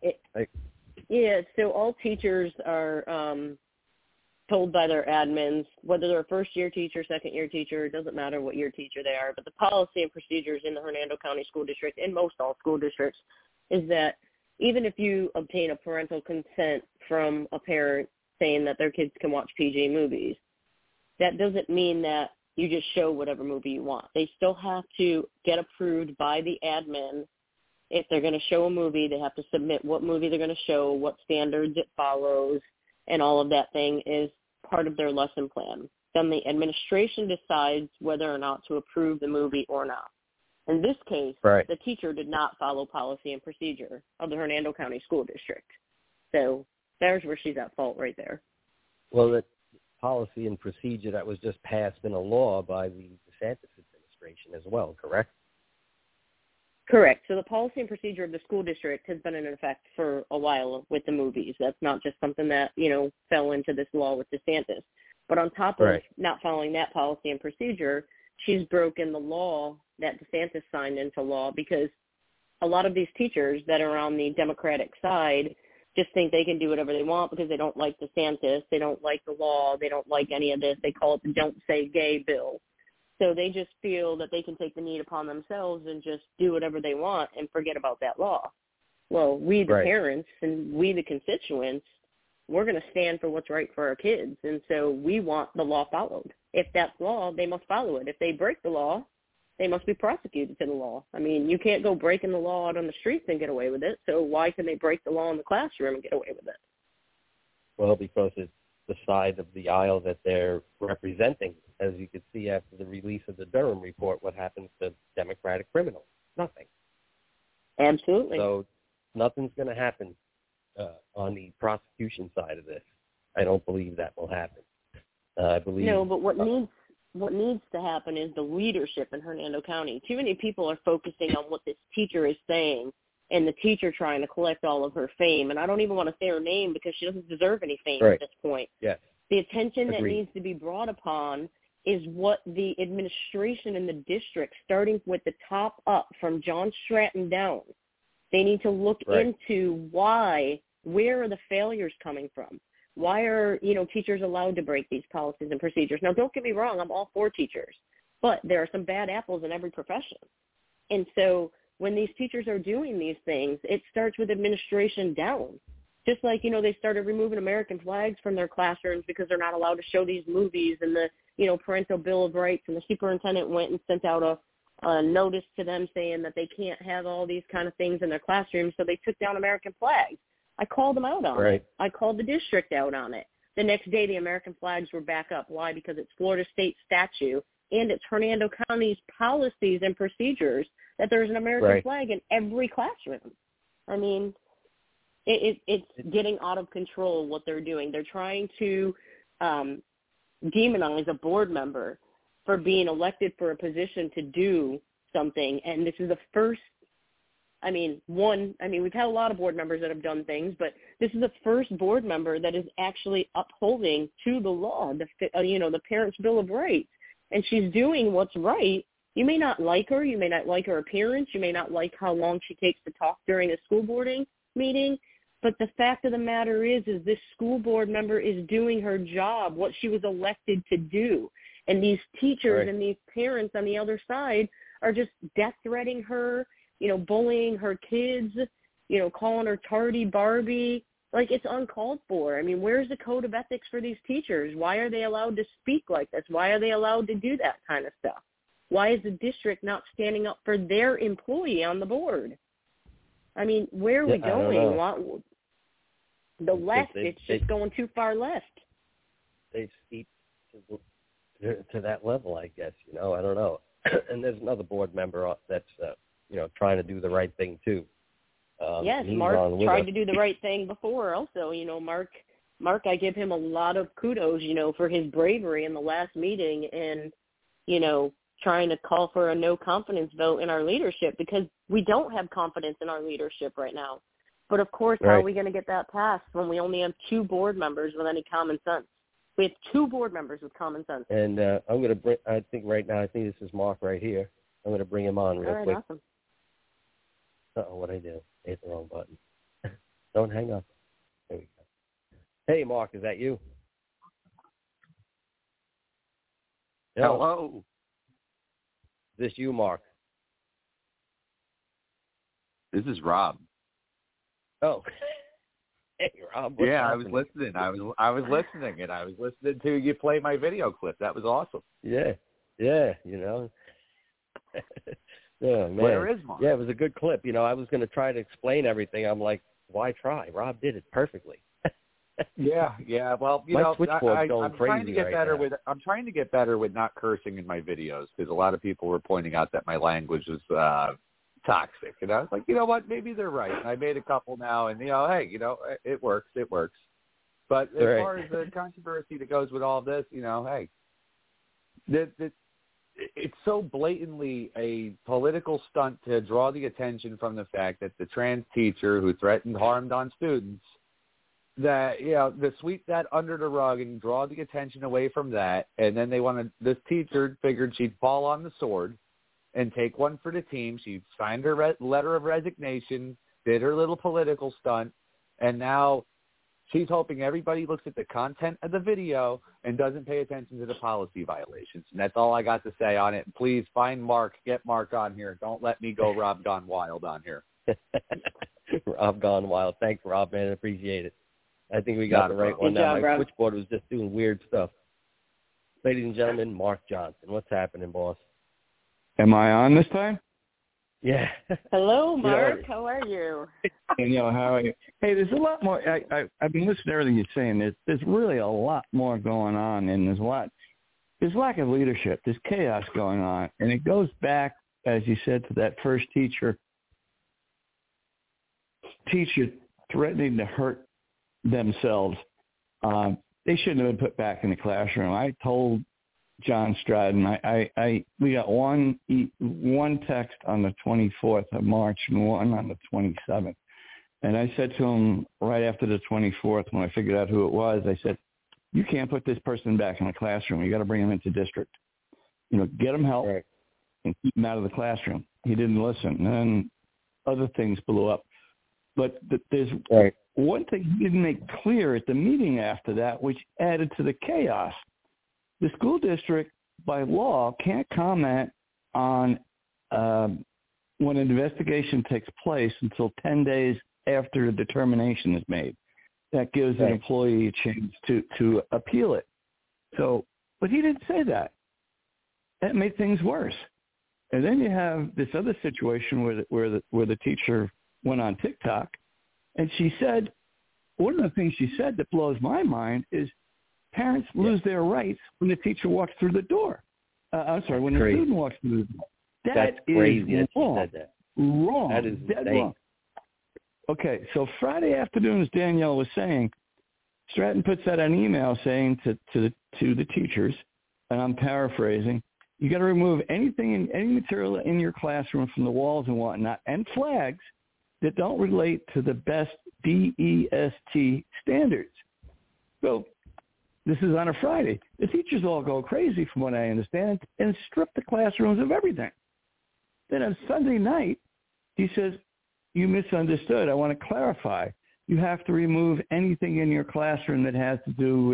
So all teachers are told by their admins, whether they're a first-year teacher, second-year teacher, it doesn't matter what year teacher they are, but the policy and procedures in the Hernando County School District, and most all school districts, is that even if you obtain a parental consent from a parent saying that their kids can watch PG movies, that doesn't mean that you just show whatever movie you want. They still have to get approved by the admin. If they're going to show a movie, they have to submit what movie they're going to show, what standards it follows, and all of that thing is part of their lesson plan. Then the administration decides whether or not to approve the movie or not. In this case, The teacher did not follow policy and procedure of the Hernando County School District. So there's where she's at fault right there. Well, the policy and procedure that was just passed in a law by the DeSantis administration as well, correct? Correct. So the policy and procedure of the school district has been in effect for a while with the movies. That's not just something that, fell into this law with DeSantis. But on top of not following that policy and procedure, she's broken the law that DeSantis signed into law, because a lot of these teachers that are on the Democratic side just think they can do whatever they want because they don't like DeSantis, they don't like the law, they don't like any of this. They call it the Don't Say Gay bill. So they just feel that they can take the need upon themselves and just do whatever they want and forget about that law. Well, we, the parents, and we, the constituents, we're going to stand for what's right for our kids. And so we want the law followed. If that's law, they must follow it. If they break the law, they must be prosecuted to the law. I mean, you can't go breaking the law out on the streets and get away with it. So why can they break the law in the classroom and get away with it? Well, because it's the side of the aisle that they're representing. As you could see after the release of the Durham report, what happens to Democratic criminals? Nothing. Absolutely. So nothing's going to happen on the prosecution side of this. I don't believe that will happen. I believe no, but what needs to happen is the leadership in Hernando County. Too many people are focusing on what this teacher is saying, and the teacher trying to collect all of her fame. And I don't even want to say her name because she doesn't deserve any fame at this point. Yes. The attention that needs to be brought upon is what the administration in the district, starting with the top up from John Stratton down, they need to look into why Where are the failures coming from? Why are, teachers allowed to break these policies and procedures? Now, don't get me wrong, I'm all for teachers, but there are some bad apples in every profession. And so when these teachers are doing these things, it starts with administration down. Just like, they started removing American flags from their classrooms because they're not allowed to show these movies and the, parental Bill of Rights, and the superintendent went and sent out a notice to them saying that they can't have all these kind of things in their classrooms, so they took down American flags. I called them out on it. I called the district out on it. The next day, the American flags were back up. Why? Because it's Florida State statute, and it's Hernando County's policies and procedures that there's an American flag in every classroom. I mean, it's getting out of control what they're doing. They're trying to demonize a board member for being elected for a position to do something, and this is the first. We've had a lot of board members that have done things, but this is the first board member that is actually upholding to the law, the Parents' Bill of Rights, and she's doing what's right. You may not like her. You may not like her appearance. You may not like how long she takes to talk during a school boarding meeting. But the fact of the matter is this school board member is doing her job, what she was elected to do. And these teachers and these parents on the other side are just death threatening her, bullying her kids, calling her tardy Barbie. Like, it's uncalled for. I mean, where's the code of ethics for these teachers? Why are they allowed to speak like this? Why are they allowed to do that kind of stuff? Why is the district not standing up for their employee on the board? I mean, where are we going? The left, it's just going too far left. They've steeped to that level, I guess. I don't know. And there's another board member that's, trying to do the right thing, too. Yes, Mark tried to do the right thing before also. Mark, I give him a lot of kudos, for his bravery in the last meeting and, trying to call for a no confidence vote in our leadership, because we don't have confidence in our leadership right now. But, of course, how are we going to get that passed when we only have 2 board members with any common sense? We have 2 board members with common sense. And I'm going to bring, I think this is Mark right here. I'm going to bring him on real quick. Awesome. Uh-oh, what'd I do? I hit the wrong button. Don't hang up. There we go. Hey, Mark, is that you? Hello. Is this you, Mark? This is Rob. Oh. Hey, Rob. Yeah, I was listening. I was listening, and I was listening to you play my video clip. That was awesome. Yeah. Yeah, Yeah, man. Where is Mark? Yeah, it was a good clip. I was going to try to explain everything. I'm like, why try? Rob did it perfectly. Yeah. Well, my switchboard's going I'm crazy trying to get right better now. I'm trying to get better with not cursing in my videos, because a lot of people were pointing out that my language was toxic, and I was like, you know what? Maybe they're right. And I made a couple now, and hey, it works. It works. But as far as the controversy that goes with all this, hey, it's so blatantly a political stunt to draw the attention from the fact that the trans teacher who threatened harm on students, that, to sweep that under the rug and draw the attention away from that. And then this teacher figured she'd fall on the sword and take one for the team. She signed her letter of resignation, did her little political stunt, and now she's hoping everybody looks at the content of the video and doesn't pay attention to the policy violations. And that's all I got to say on it. Please find Mark. Get Mark on here. Don't let me go Rob Gone Wild on here. Rob Gone Wild. Thanks, Rob, man. I appreciate it. I think we got the right one now. My switchboard was just doing weird stuff. Ladies and gentlemen, Mark Johnson. What's happening, boss? Am I on this time? Yeah. Hello, Mark. How are you? How are you? Hey, there's a lot more. I've been listening to everything you're saying. There's really a lot more going on, and there's lack of leadership. There's chaos going on, and it goes back, as you said, to that first teacher threatening to hurt themselves. They shouldn't have been put back in the classroom. I told John Stratton, we got one text on the 24th of March and one on the 27th. And I said to him right after the 24th, when I figured out who it was, I said, you can't put this person back in the classroom. You got to bring him into district. Get him help and keep him out of the classroom. He didn't listen. And then other things blew up. But there's one thing he didn't make clear at the meeting after that, which added to the chaos, the school district by law can't comment on when an investigation takes place until 10 days after a determination is made. That gives an employee a chance to appeal it. So, but he didn't say that. That made things worse. And then you have this other situation where the teacher went on TikTok, and she said, one of the things she said that blows my mind is parents lose their rights when the teacher walks through the door. When the student walks through the door. That's crazy that she said that. Wrong. That is dead insane. wrong. Okay, so Friday afternoon, as Danielle was saying, Stratton puts out an email saying to the teachers, and I'm paraphrasing, you got to remove any material in your classroom from the walls and whatnot, and flags that don't relate to the best DEST standards. So this is on a Friday. The teachers all go crazy, from what I understand, and strip the classrooms of everything. Then on Sunday night, he says, you misunderstood. I want to clarify. You have to remove anything in your classroom that has to do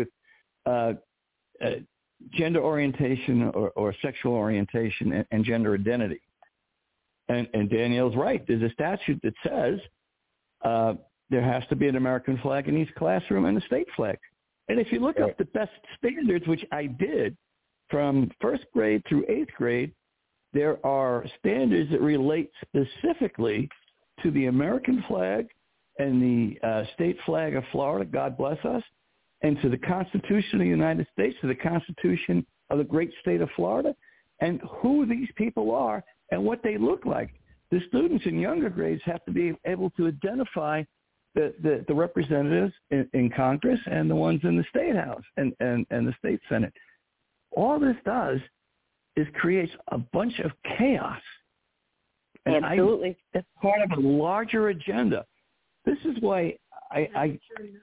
with gender orientation or sexual orientation and gender identity. And Danielle's right. There's a statute that says there has to be an American flag in each classroom and a state flag. And if you look up the best standards, which I did from first grade through eighth grade, there are standards that relate specifically to the American flag and the state flag of Florida, God bless us, and to the Constitution of the United States, to the Constitution of the great state of Florida, and who these people are and what they look like. The students in younger grades have to be able to identify the representatives in Congress and the ones in the State House and the State Senate. All this does is creates a bunch of chaos. And absolutely. That's part of a larger agenda. This is why I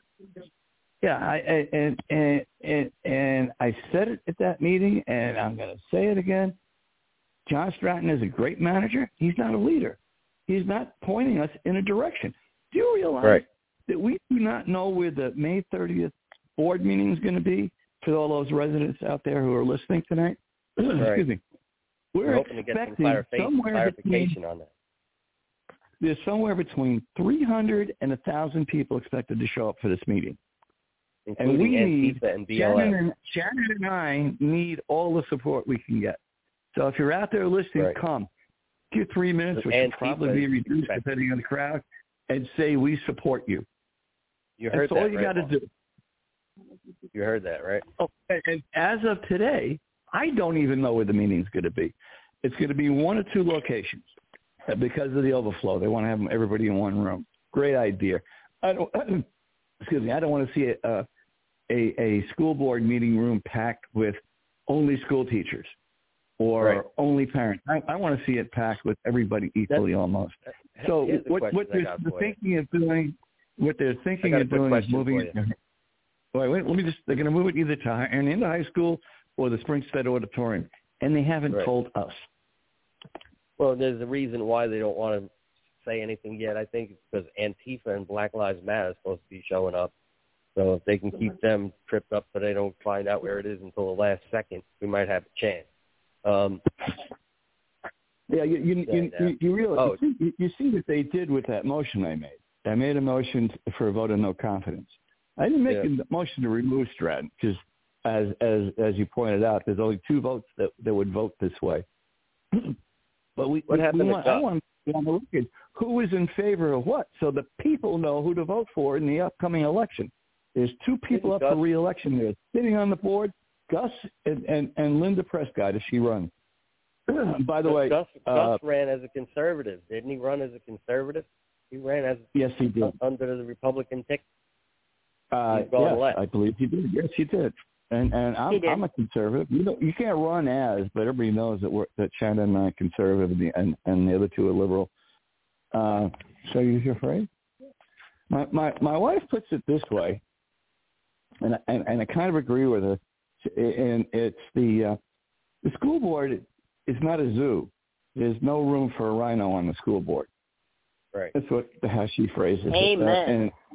said it at that meeting, and I'm going to say it again. John Stratton is a great manager. He's not a leader. He's not pointing us in a direction. Do you realize that we do not know where the May 30th board meeting is going to be for all those residents out there who are listening tonight? Excuse me. We're hoping to get some clarification on that. There's somewhere between 300 and 1,000 people expected to show up for this meeting. Including and we Antifa need, and BLM. Shannon and I need all the support we can get. So if you're out there listening, come. Give 3 minutes, which will probably be reduced depending on the crowd, and say we support you. You heard That's that, all you got to do. You heard that, right? Oh, and as of today, I don't even know where the meeting's going to be. It's going to be one or two locations because of the overflow. They want to have everybody in one room. Great idea. I don't want to see a school board meeting room packed with only school teachers or only parents. I want to see it packed with everybody equally almost. So what they're thinking of doing is moving it. Wait, let me just. They're going to move it either to into high school or the Springstead Auditorium, and they haven't told us. Well, there's a reason why they don't want to say anything yet. I think it's because Antifa and Black Lives Matter are supposed to be showing up. So if they can keep them tripped up so they don't find out where it is until the last second, we might have a chance. You realize you see what they did with that motion I made. I made a motion for a vote of no confidence. I didn't make a motion to remove Stratton because, as you pointed out, there's only 2 votes that would vote this way. But I want to look at who is in favor of what, so the people know who to vote for in the upcoming election. There's 2 people up for re-election there, sitting on the board, Gus and Linda Prescott, if she runs. By the way, Gus ran as a conservative. Didn't he run as a conservative? He ran as yes, he did under the Republican ticket. Yes, I believe he did. Yes, he did. And I'm a conservative. You can't run as, but everybody knows that Shannon and I are conservative, and the other 2 are liberal. So you're afraid? My wife puts it this way, and I kind of agree with her. And it's the school board is not a zoo. There's no room for a rhino on the school board. Right. That's how she phrases it. Amen.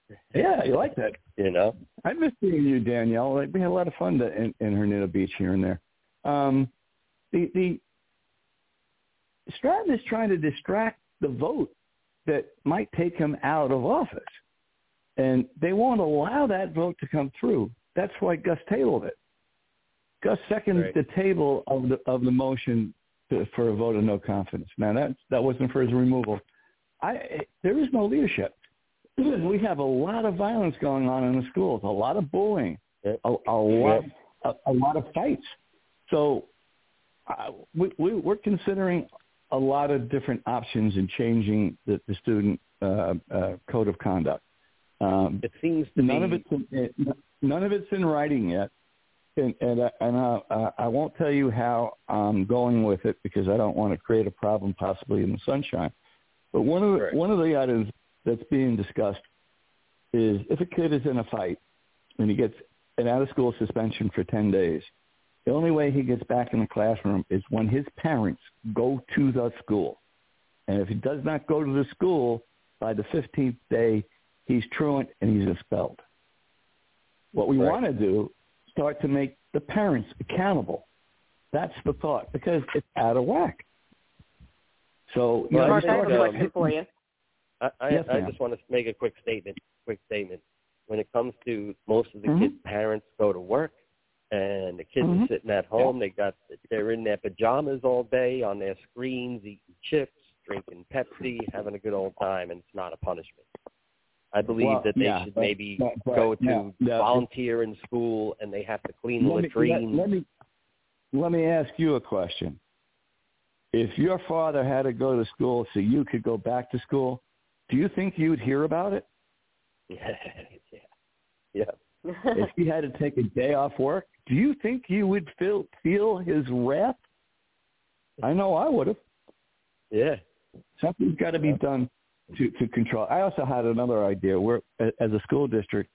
Yeah, you like that. You know? I miss seeing you, Danielle. We had a lot of fun in Hernando Beach here and there. The Stratton is trying to distract the vote that might take him out of office. And they won't allow that vote to come through. That's why Gus tabled it. Gus seconded the table of the motion for a vote of no confidence. Now, that wasn't for his removal. There is no leadership. We have a lot of violence going on in the schools, a lot of bullying, a lot of fights. So we're considering a lot of different options in changing the student code of conduct. It seems to none of it's in writing yet, and I won't tell you how I'm going with it because I don't want to create a problem possibly in the sunshine. But one of the items that's being discussed is if a kid is in a fight and he gets an out-of-school suspension for 10 days, the only way he gets back in the classroom is when his parents go to the school. And if he does not go to the school by the 15th day, he's truant and he's expelled. What we want to do is start to make the parents accountable. That's the thought, because it's out of whack. So, Mark, I have a question for you. I just want to make a quick statement. When it comes to most of the kids' parents go to work, and the kids are sitting at home, they're in their pajamas all day on their screens, eating chips, drinking Pepsi, having a good old time, and it's not a punishment. I believe that they should maybe go to volunteer in school, and they have to clean the latrines. Let me ask you a question. If your father had to go to school so you could go back to school, do you think you'd hear about it? Yeah. If he had to take a day off work, do you think you would feel his wrath? I know I would have. Yeah. Something's got to be done to control. I also had another idea. We're, as a school district,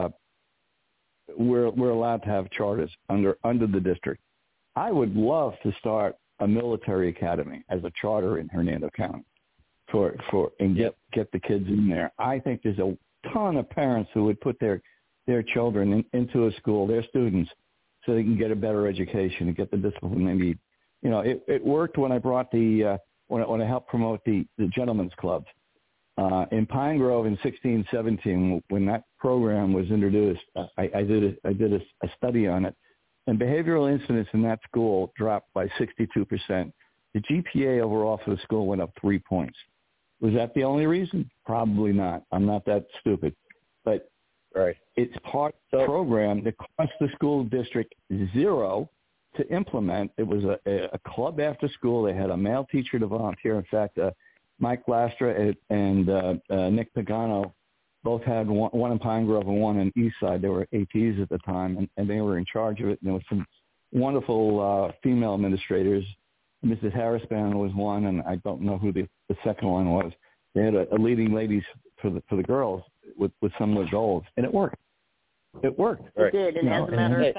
we're allowed to have charters under the district. I would love to start a military academy as a charter in Hernando County and get the kids in there. I think there's a ton of parents who would put their children into a school, their students, so they can get a better education and get the discipline they need. You know, it worked when I brought when I helped promote the gentlemen's clubs in Pine Grove in 16-17 when that program was introduced. I did a study on it, and behavioral incidents in that school dropped by 62%. The GPA overall for the school went up 3 points. Was that the only reason? Probably not. I'm not that stupid. But it's part of the program that cost the school district $0 to implement. It was a club after school. They had a male teacher to volunteer. In fact, Mike Lastra and Nick Pagano both had one in Pine Grove and one in Eastside. They were ATs at the time, and they were in charge of it. And there was some wonderful female administrators. Mrs. Harrispan was one, and I don't know who the second one was. They had a leading ladies for the girls with similar goals, and it worked. It worked. It did, and as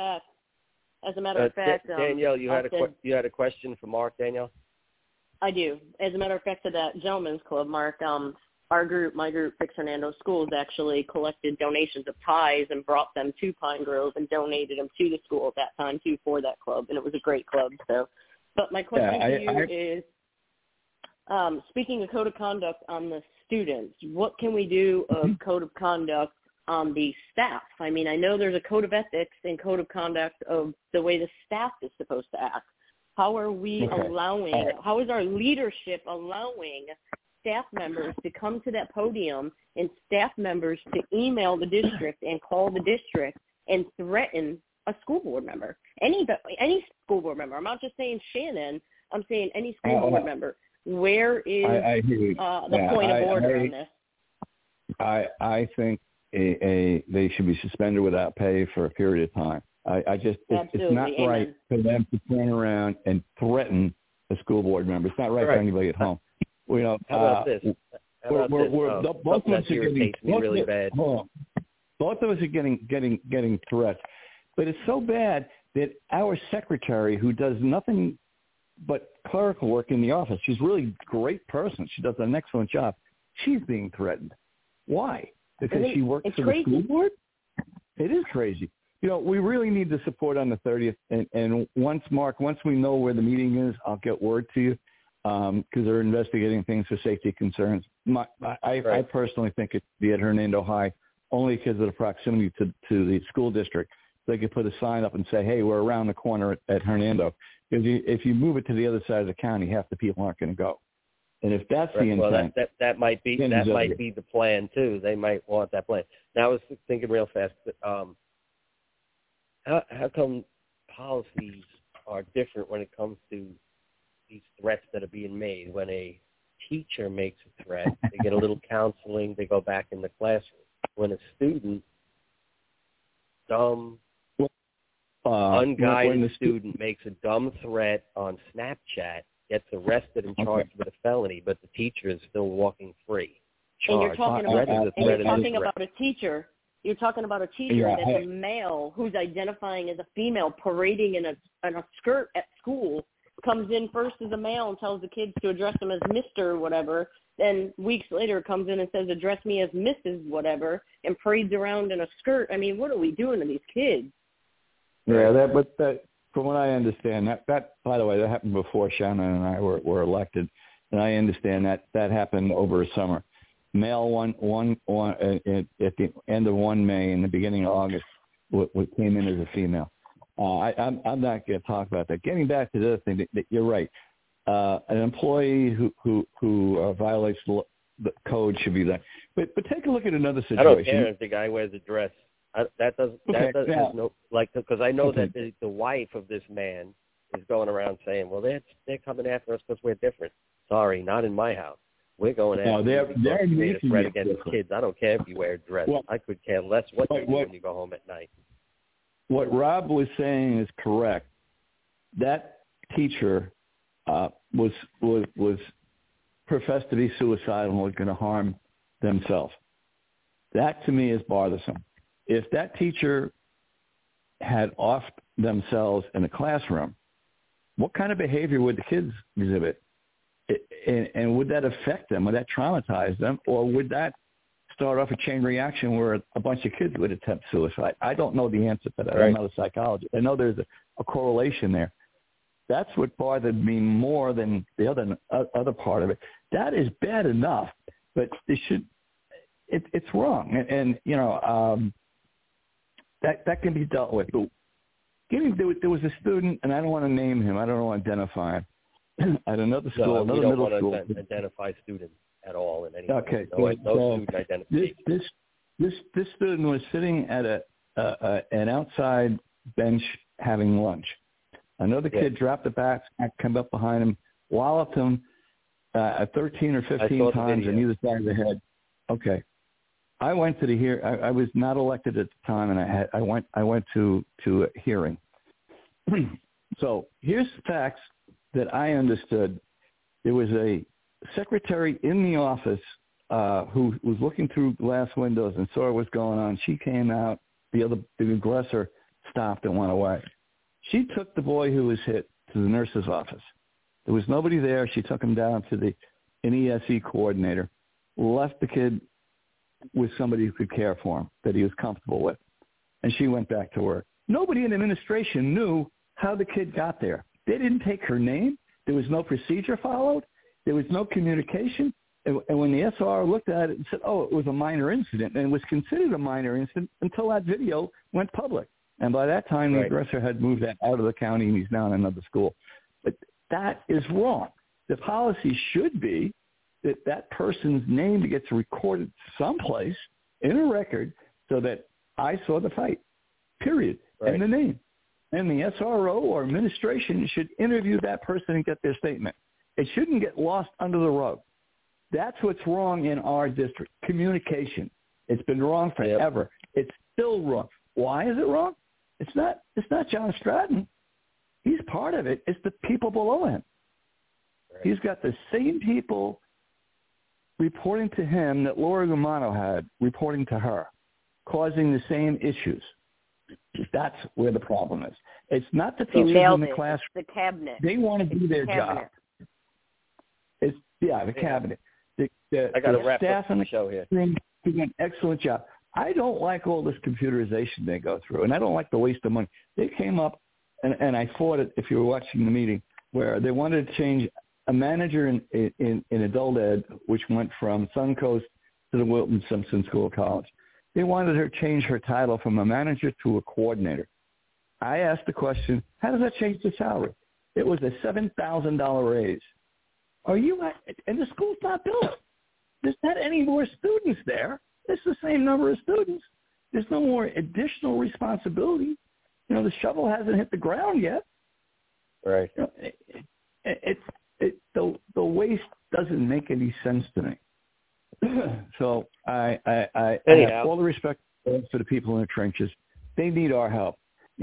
a matter of fact, Danielle, you had a question for Mark, Danielle? I do. As a matter of fact, to that gentleman's club, Mark, my group, Fix Hernando Schools, actually collected donations of pies and brought them to Pine Grove and donated them to the school at that time, too, for that club, and it was a great club. So, but my question to you is, speaking of code of conduct on the students, what can we do of code of conduct on the staff? I mean, I know there's a code of ethics and code of conduct of the way the staff is supposed to act. How are we how is our leadership allowing staff members to come to that podium and staff members to email the district and call the district and threaten a school board member? Any school board member. I'm not just saying Shannon. I'm saying any school board member. Where is the point of order on this? I think they should be suspended without pay for a period of time. It's not right for them to turn around and threaten a school board member. It's not right for anybody at home. How about this? Both of us are getting really bad. Both of us are getting threats, but it's so bad that our secretary, who does nothing but clerical work in the office, she's really a great person. She does an excellent job. She's being threatened. Why? because she works for the school board? It is crazy. We really need the support on the 30th. And once we know where the meeting is, I'll get word to you because they're investigating things for safety concerns. I personally think it should be at Hernando High only because of the proximity to the school district. They could put a sign up and say, hey, we're around the corner at Hernando. If you move it to the other side of the county, half the people aren't going to go. And if that's the intent, that might be the plan too. They might want that plan. Now I was thinking real fast. How come policies are different when it comes to these threats that are being made? When a teacher makes a threat, they get a little counseling, they go back in the classroom. When a student, unguided student makes a dumb threat on Snapchat, gets arrested and charged with a felony, but the teacher is still walking free. And you're talking about a teacher. You're talking about a teacher that's a male who's identifying as a female, parading in a skirt at school, comes in first as a male and tells the kids to address him as Mr. or whatever. Then weeks later comes in and says, address me as Mrs. whatever, and parades around in a skirt. I mean, what are we doing to these kids? Yeah, but from what I understand, that by the way, that happened before Shannon and I were elected, and I understand that happened over a summer. Male one at the end of 1 May and the beginning of August, what came in as a female. I'm not going to talk about that. Getting back to the other thing, that you're right. An employee who violates the code should be there. But take a look at another situation. I don't care if the guy wears a dress. Because I know that the wife of this man is going around saying, well, they're coming after us because we're different. Sorry, not in my house. We're going after you because you made a threat against kids. I don't care if you wear a dress. I could care less what you do when you go home at night. What Rob was saying is correct. That teacher was professed to be suicidal and was going to harm themselves. That, to me, is bothersome. If that teacher had offed themselves in the classroom, what kind of behavior would the kids exhibit? And would that affect them? Would that traumatize them? Or would that start off a chain reaction where a bunch of kids would attempt suicide? I don't know the answer to that. Right. I'm not a psychologist. I know there's a correlation there. That's what bothered me more than the other part of it. That is bad enough, but it's wrong. And that can be dealt with. But there was a student, and I don't want to name him. I don't want to identify him. At another school, another middle school. We don't want to identify students at all in any way. Okay. No student identification. This student was sitting at an outside bench having lunch. Another kid dropped the bat, came up behind him, walloped him 13 or 15 times on either side of the head. Okay. I went to the hearing. I was not elected at the time, and I went to a hearing. So here's the facts that I understood. There was a secretary in the office who was looking through glass windows and saw what was going on. She came out. The aggressor stopped and went away. She took the boy who was hit to the nurse's office. There was nobody there. She took him down to an ESE coordinator, left the kid with somebody who could care for him, that he was comfortable with, and she went back to work. Nobody in administration knew how the kid got there. They didn't take her name. There was no procedure followed. There was no communication. And when the SR looked at it and said, oh, it was a minor incident, and it was considered a minor incident until that video went public. And by that time, the aggressor had moved that out of the county, and he's now in another school. But that is wrong. The policy should be that person's name gets recorded someplace in a record so that I saw the fight, period, and the name. And the SRO or administration should interview that person and get their statement. It shouldn't get lost under the rug. That's what's wrong in our district, communication. It's been wrong forever. It's still wrong. Why is it wrong? It's not John Stratton. He's part of it. It's the people below him. Right. He's got the same people reporting to him that Laura Romano had reporting to her, causing the same issues. That's where the problem is. It's not the teachers in the classroom. It's the cabinet. They want to do their job. It's the cabinet. I got to wrap up the show here. doing an excellent job. I don't like all this computerization they go through, and I don't like the waste of money. They came up, and I fought it if you were watching the meeting, where they wanted to change a manager in adult ed, which went from Suncoast to the Wilton Simpson School of College. They wanted her to change her title from a manager to a coordinator. I asked the question, how does that change the salary? It was a $7,000 raise. And the school's not built. There's not any more students there. It's the same number of students. There's no more additional responsibility. The shovel hasn't hit the ground yet. Right. The waste doesn't make any sense to me. So I have all the respect for the people in the trenches. They need our help.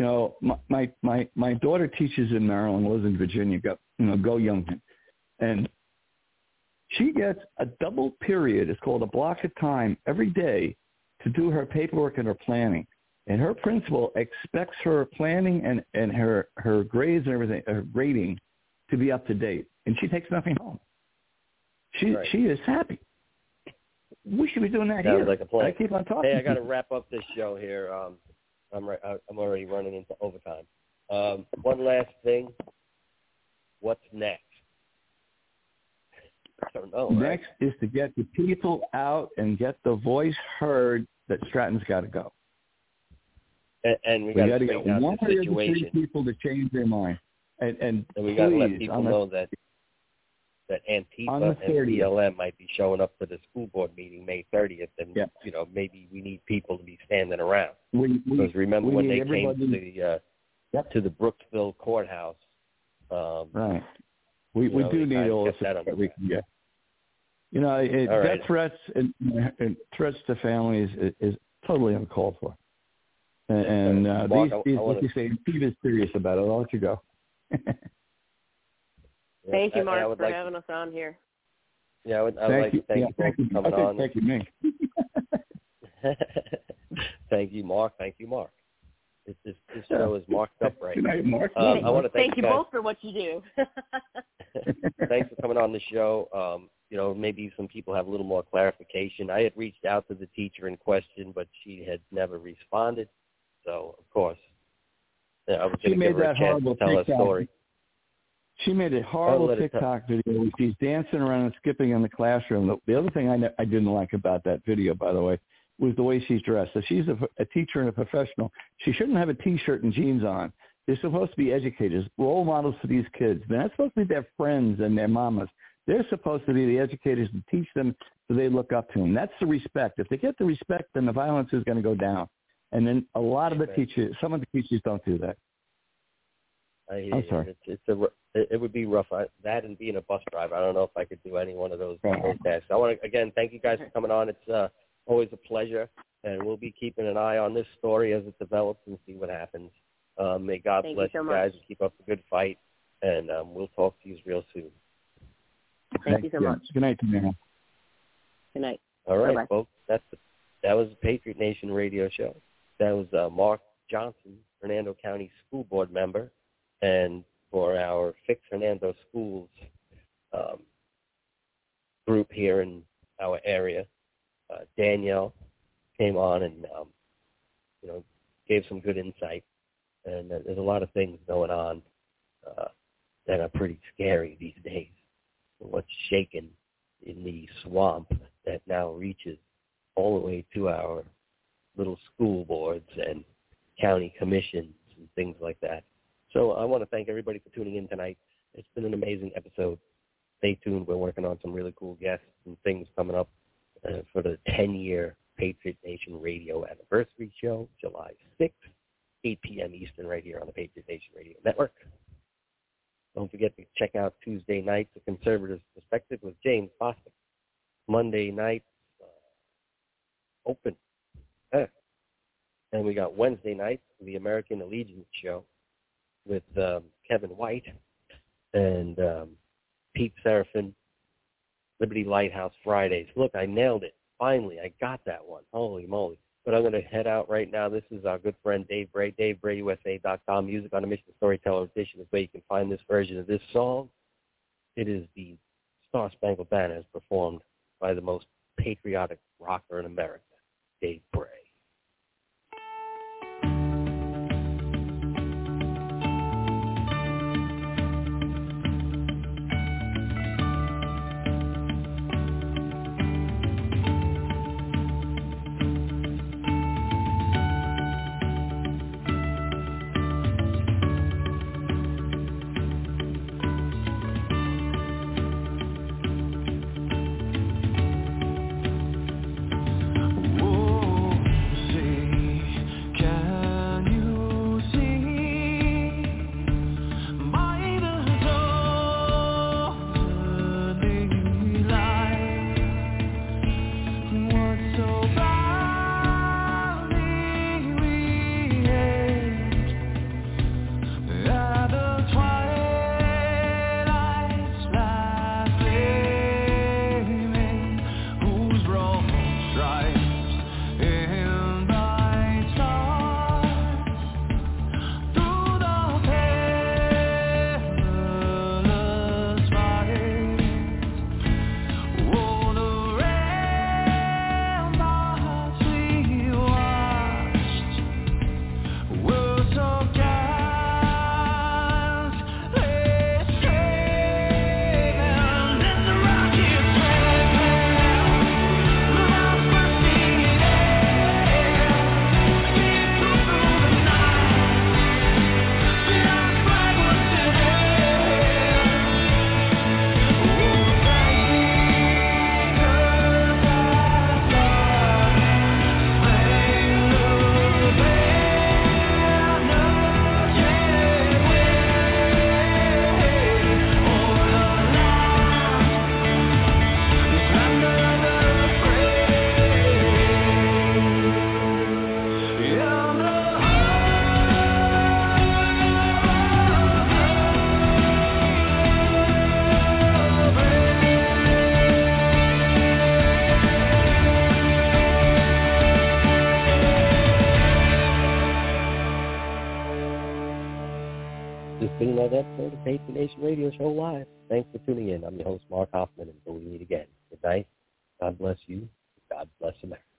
My daughter teaches in Maryland, lives in Virginia. Go Youngkin, and she gets a double period. It's called a block of time every day to do her paperwork and her planning. And her principal expects her planning and her grades and everything, her grading, to be up to date. And she takes nothing home. She is happy. We should be doing that here. Like a plan. I keep on talking. Hey, I got to wrap up this show here. I'm already running into overtime. One last thing. What's next? I don't know. Next is to get the people out and get the voice heard that Stratton's got to go. And we got to get one or the three people to change their mind. And we got to let people know that Antifa and BLM might be showing up for the school board meeting May 30th, and maybe we need people to be standing around. Because remember when they came to the Brooksville courthouse? Right. We do need all the support that we can get. Death threats and threats to families is totally uncalled for. And Mark, these like you say, Steve is serious about it. I'll let you go. Thank you, Mark, for having us on here. Yeah, I would like to thank you for coming on. Thank you, me. Thank you, Mark. This show is marked up right. Good night, Mark. I want to thank you guys. both for what you do. Thanks for coming on the show. Maybe some people have a little more clarification. I had reached out to the teacher in question, but she had never responded. So, of course, I was going to give her a chance to tell her story. She made a horrible TikTok video where she's dancing around and skipping in the classroom. The other thing I didn't like about that video, by the way, was the way she's dressed. So she's a teacher and a professional. She shouldn't have a T-shirt and jeans on. They're supposed to be educators, role models for these kids. They're not supposed to be their friends and their mamas. They're supposed to be the educators to teach them so they look up to them. That's the respect. If they get the respect, then the violence is going to go down. And then a lot of the teachers, some of the teachers don't do that. I'm sorry. It would be rough. That and being a bus driver, I don't know if I could do any one of those tasks. I want to, again, thank you guys for coming on. It's always a pleasure, and we'll be keeping an eye on this story as it develops and see what happens. May God bless you guys and keep up the good fight, and we'll talk to you real soon. Thank you so much. Good night, man. Good night. All right, Bye-bye. folks. That was the Patriot Nation radio show. That was Mark Johnson, Hernando County School Board member, and for our Fix Hernando Schools group here in our area, Danielle came on and gave some good insight. And there's a lot of things going on that are pretty scary these days. What's shaking in the swamp that now reaches all the way to our little school boards and county commissions and things like that. So I want to thank everybody for tuning in tonight. It's been an amazing episode. Stay tuned. We're working on some really cool guests and things coming up for the 10-year Patriot Nation Radio Anniversary Show, July 6th, 8 p.m. Eastern, right here on the Patriot Nation Radio Network. Don't forget to check out Tuesday nights, The Conservative's Perspective with James Bostic. Monday nights, Open. And we got Wednesday nights, The American Allegiance Show with Kevin White and Pete Serafin. Liberty Lighthouse Fridays. Look, I nailed it. Finally, I got that one. Holy moly. But I'm going to head out right now. This is our good friend Dave Bray, DaveBrayUSA.com. Music on a Mission Storyteller Edition is where you can find this version of this song. It is the Star Spangled Banner performed by the most patriotic rocker in America, Dave Bray. Episode of Patriot Nation Radio Show Live. Thanks for tuning in. I'm your host, Mark Hoffman, until we meet again. Good night. God bless you. God bless America.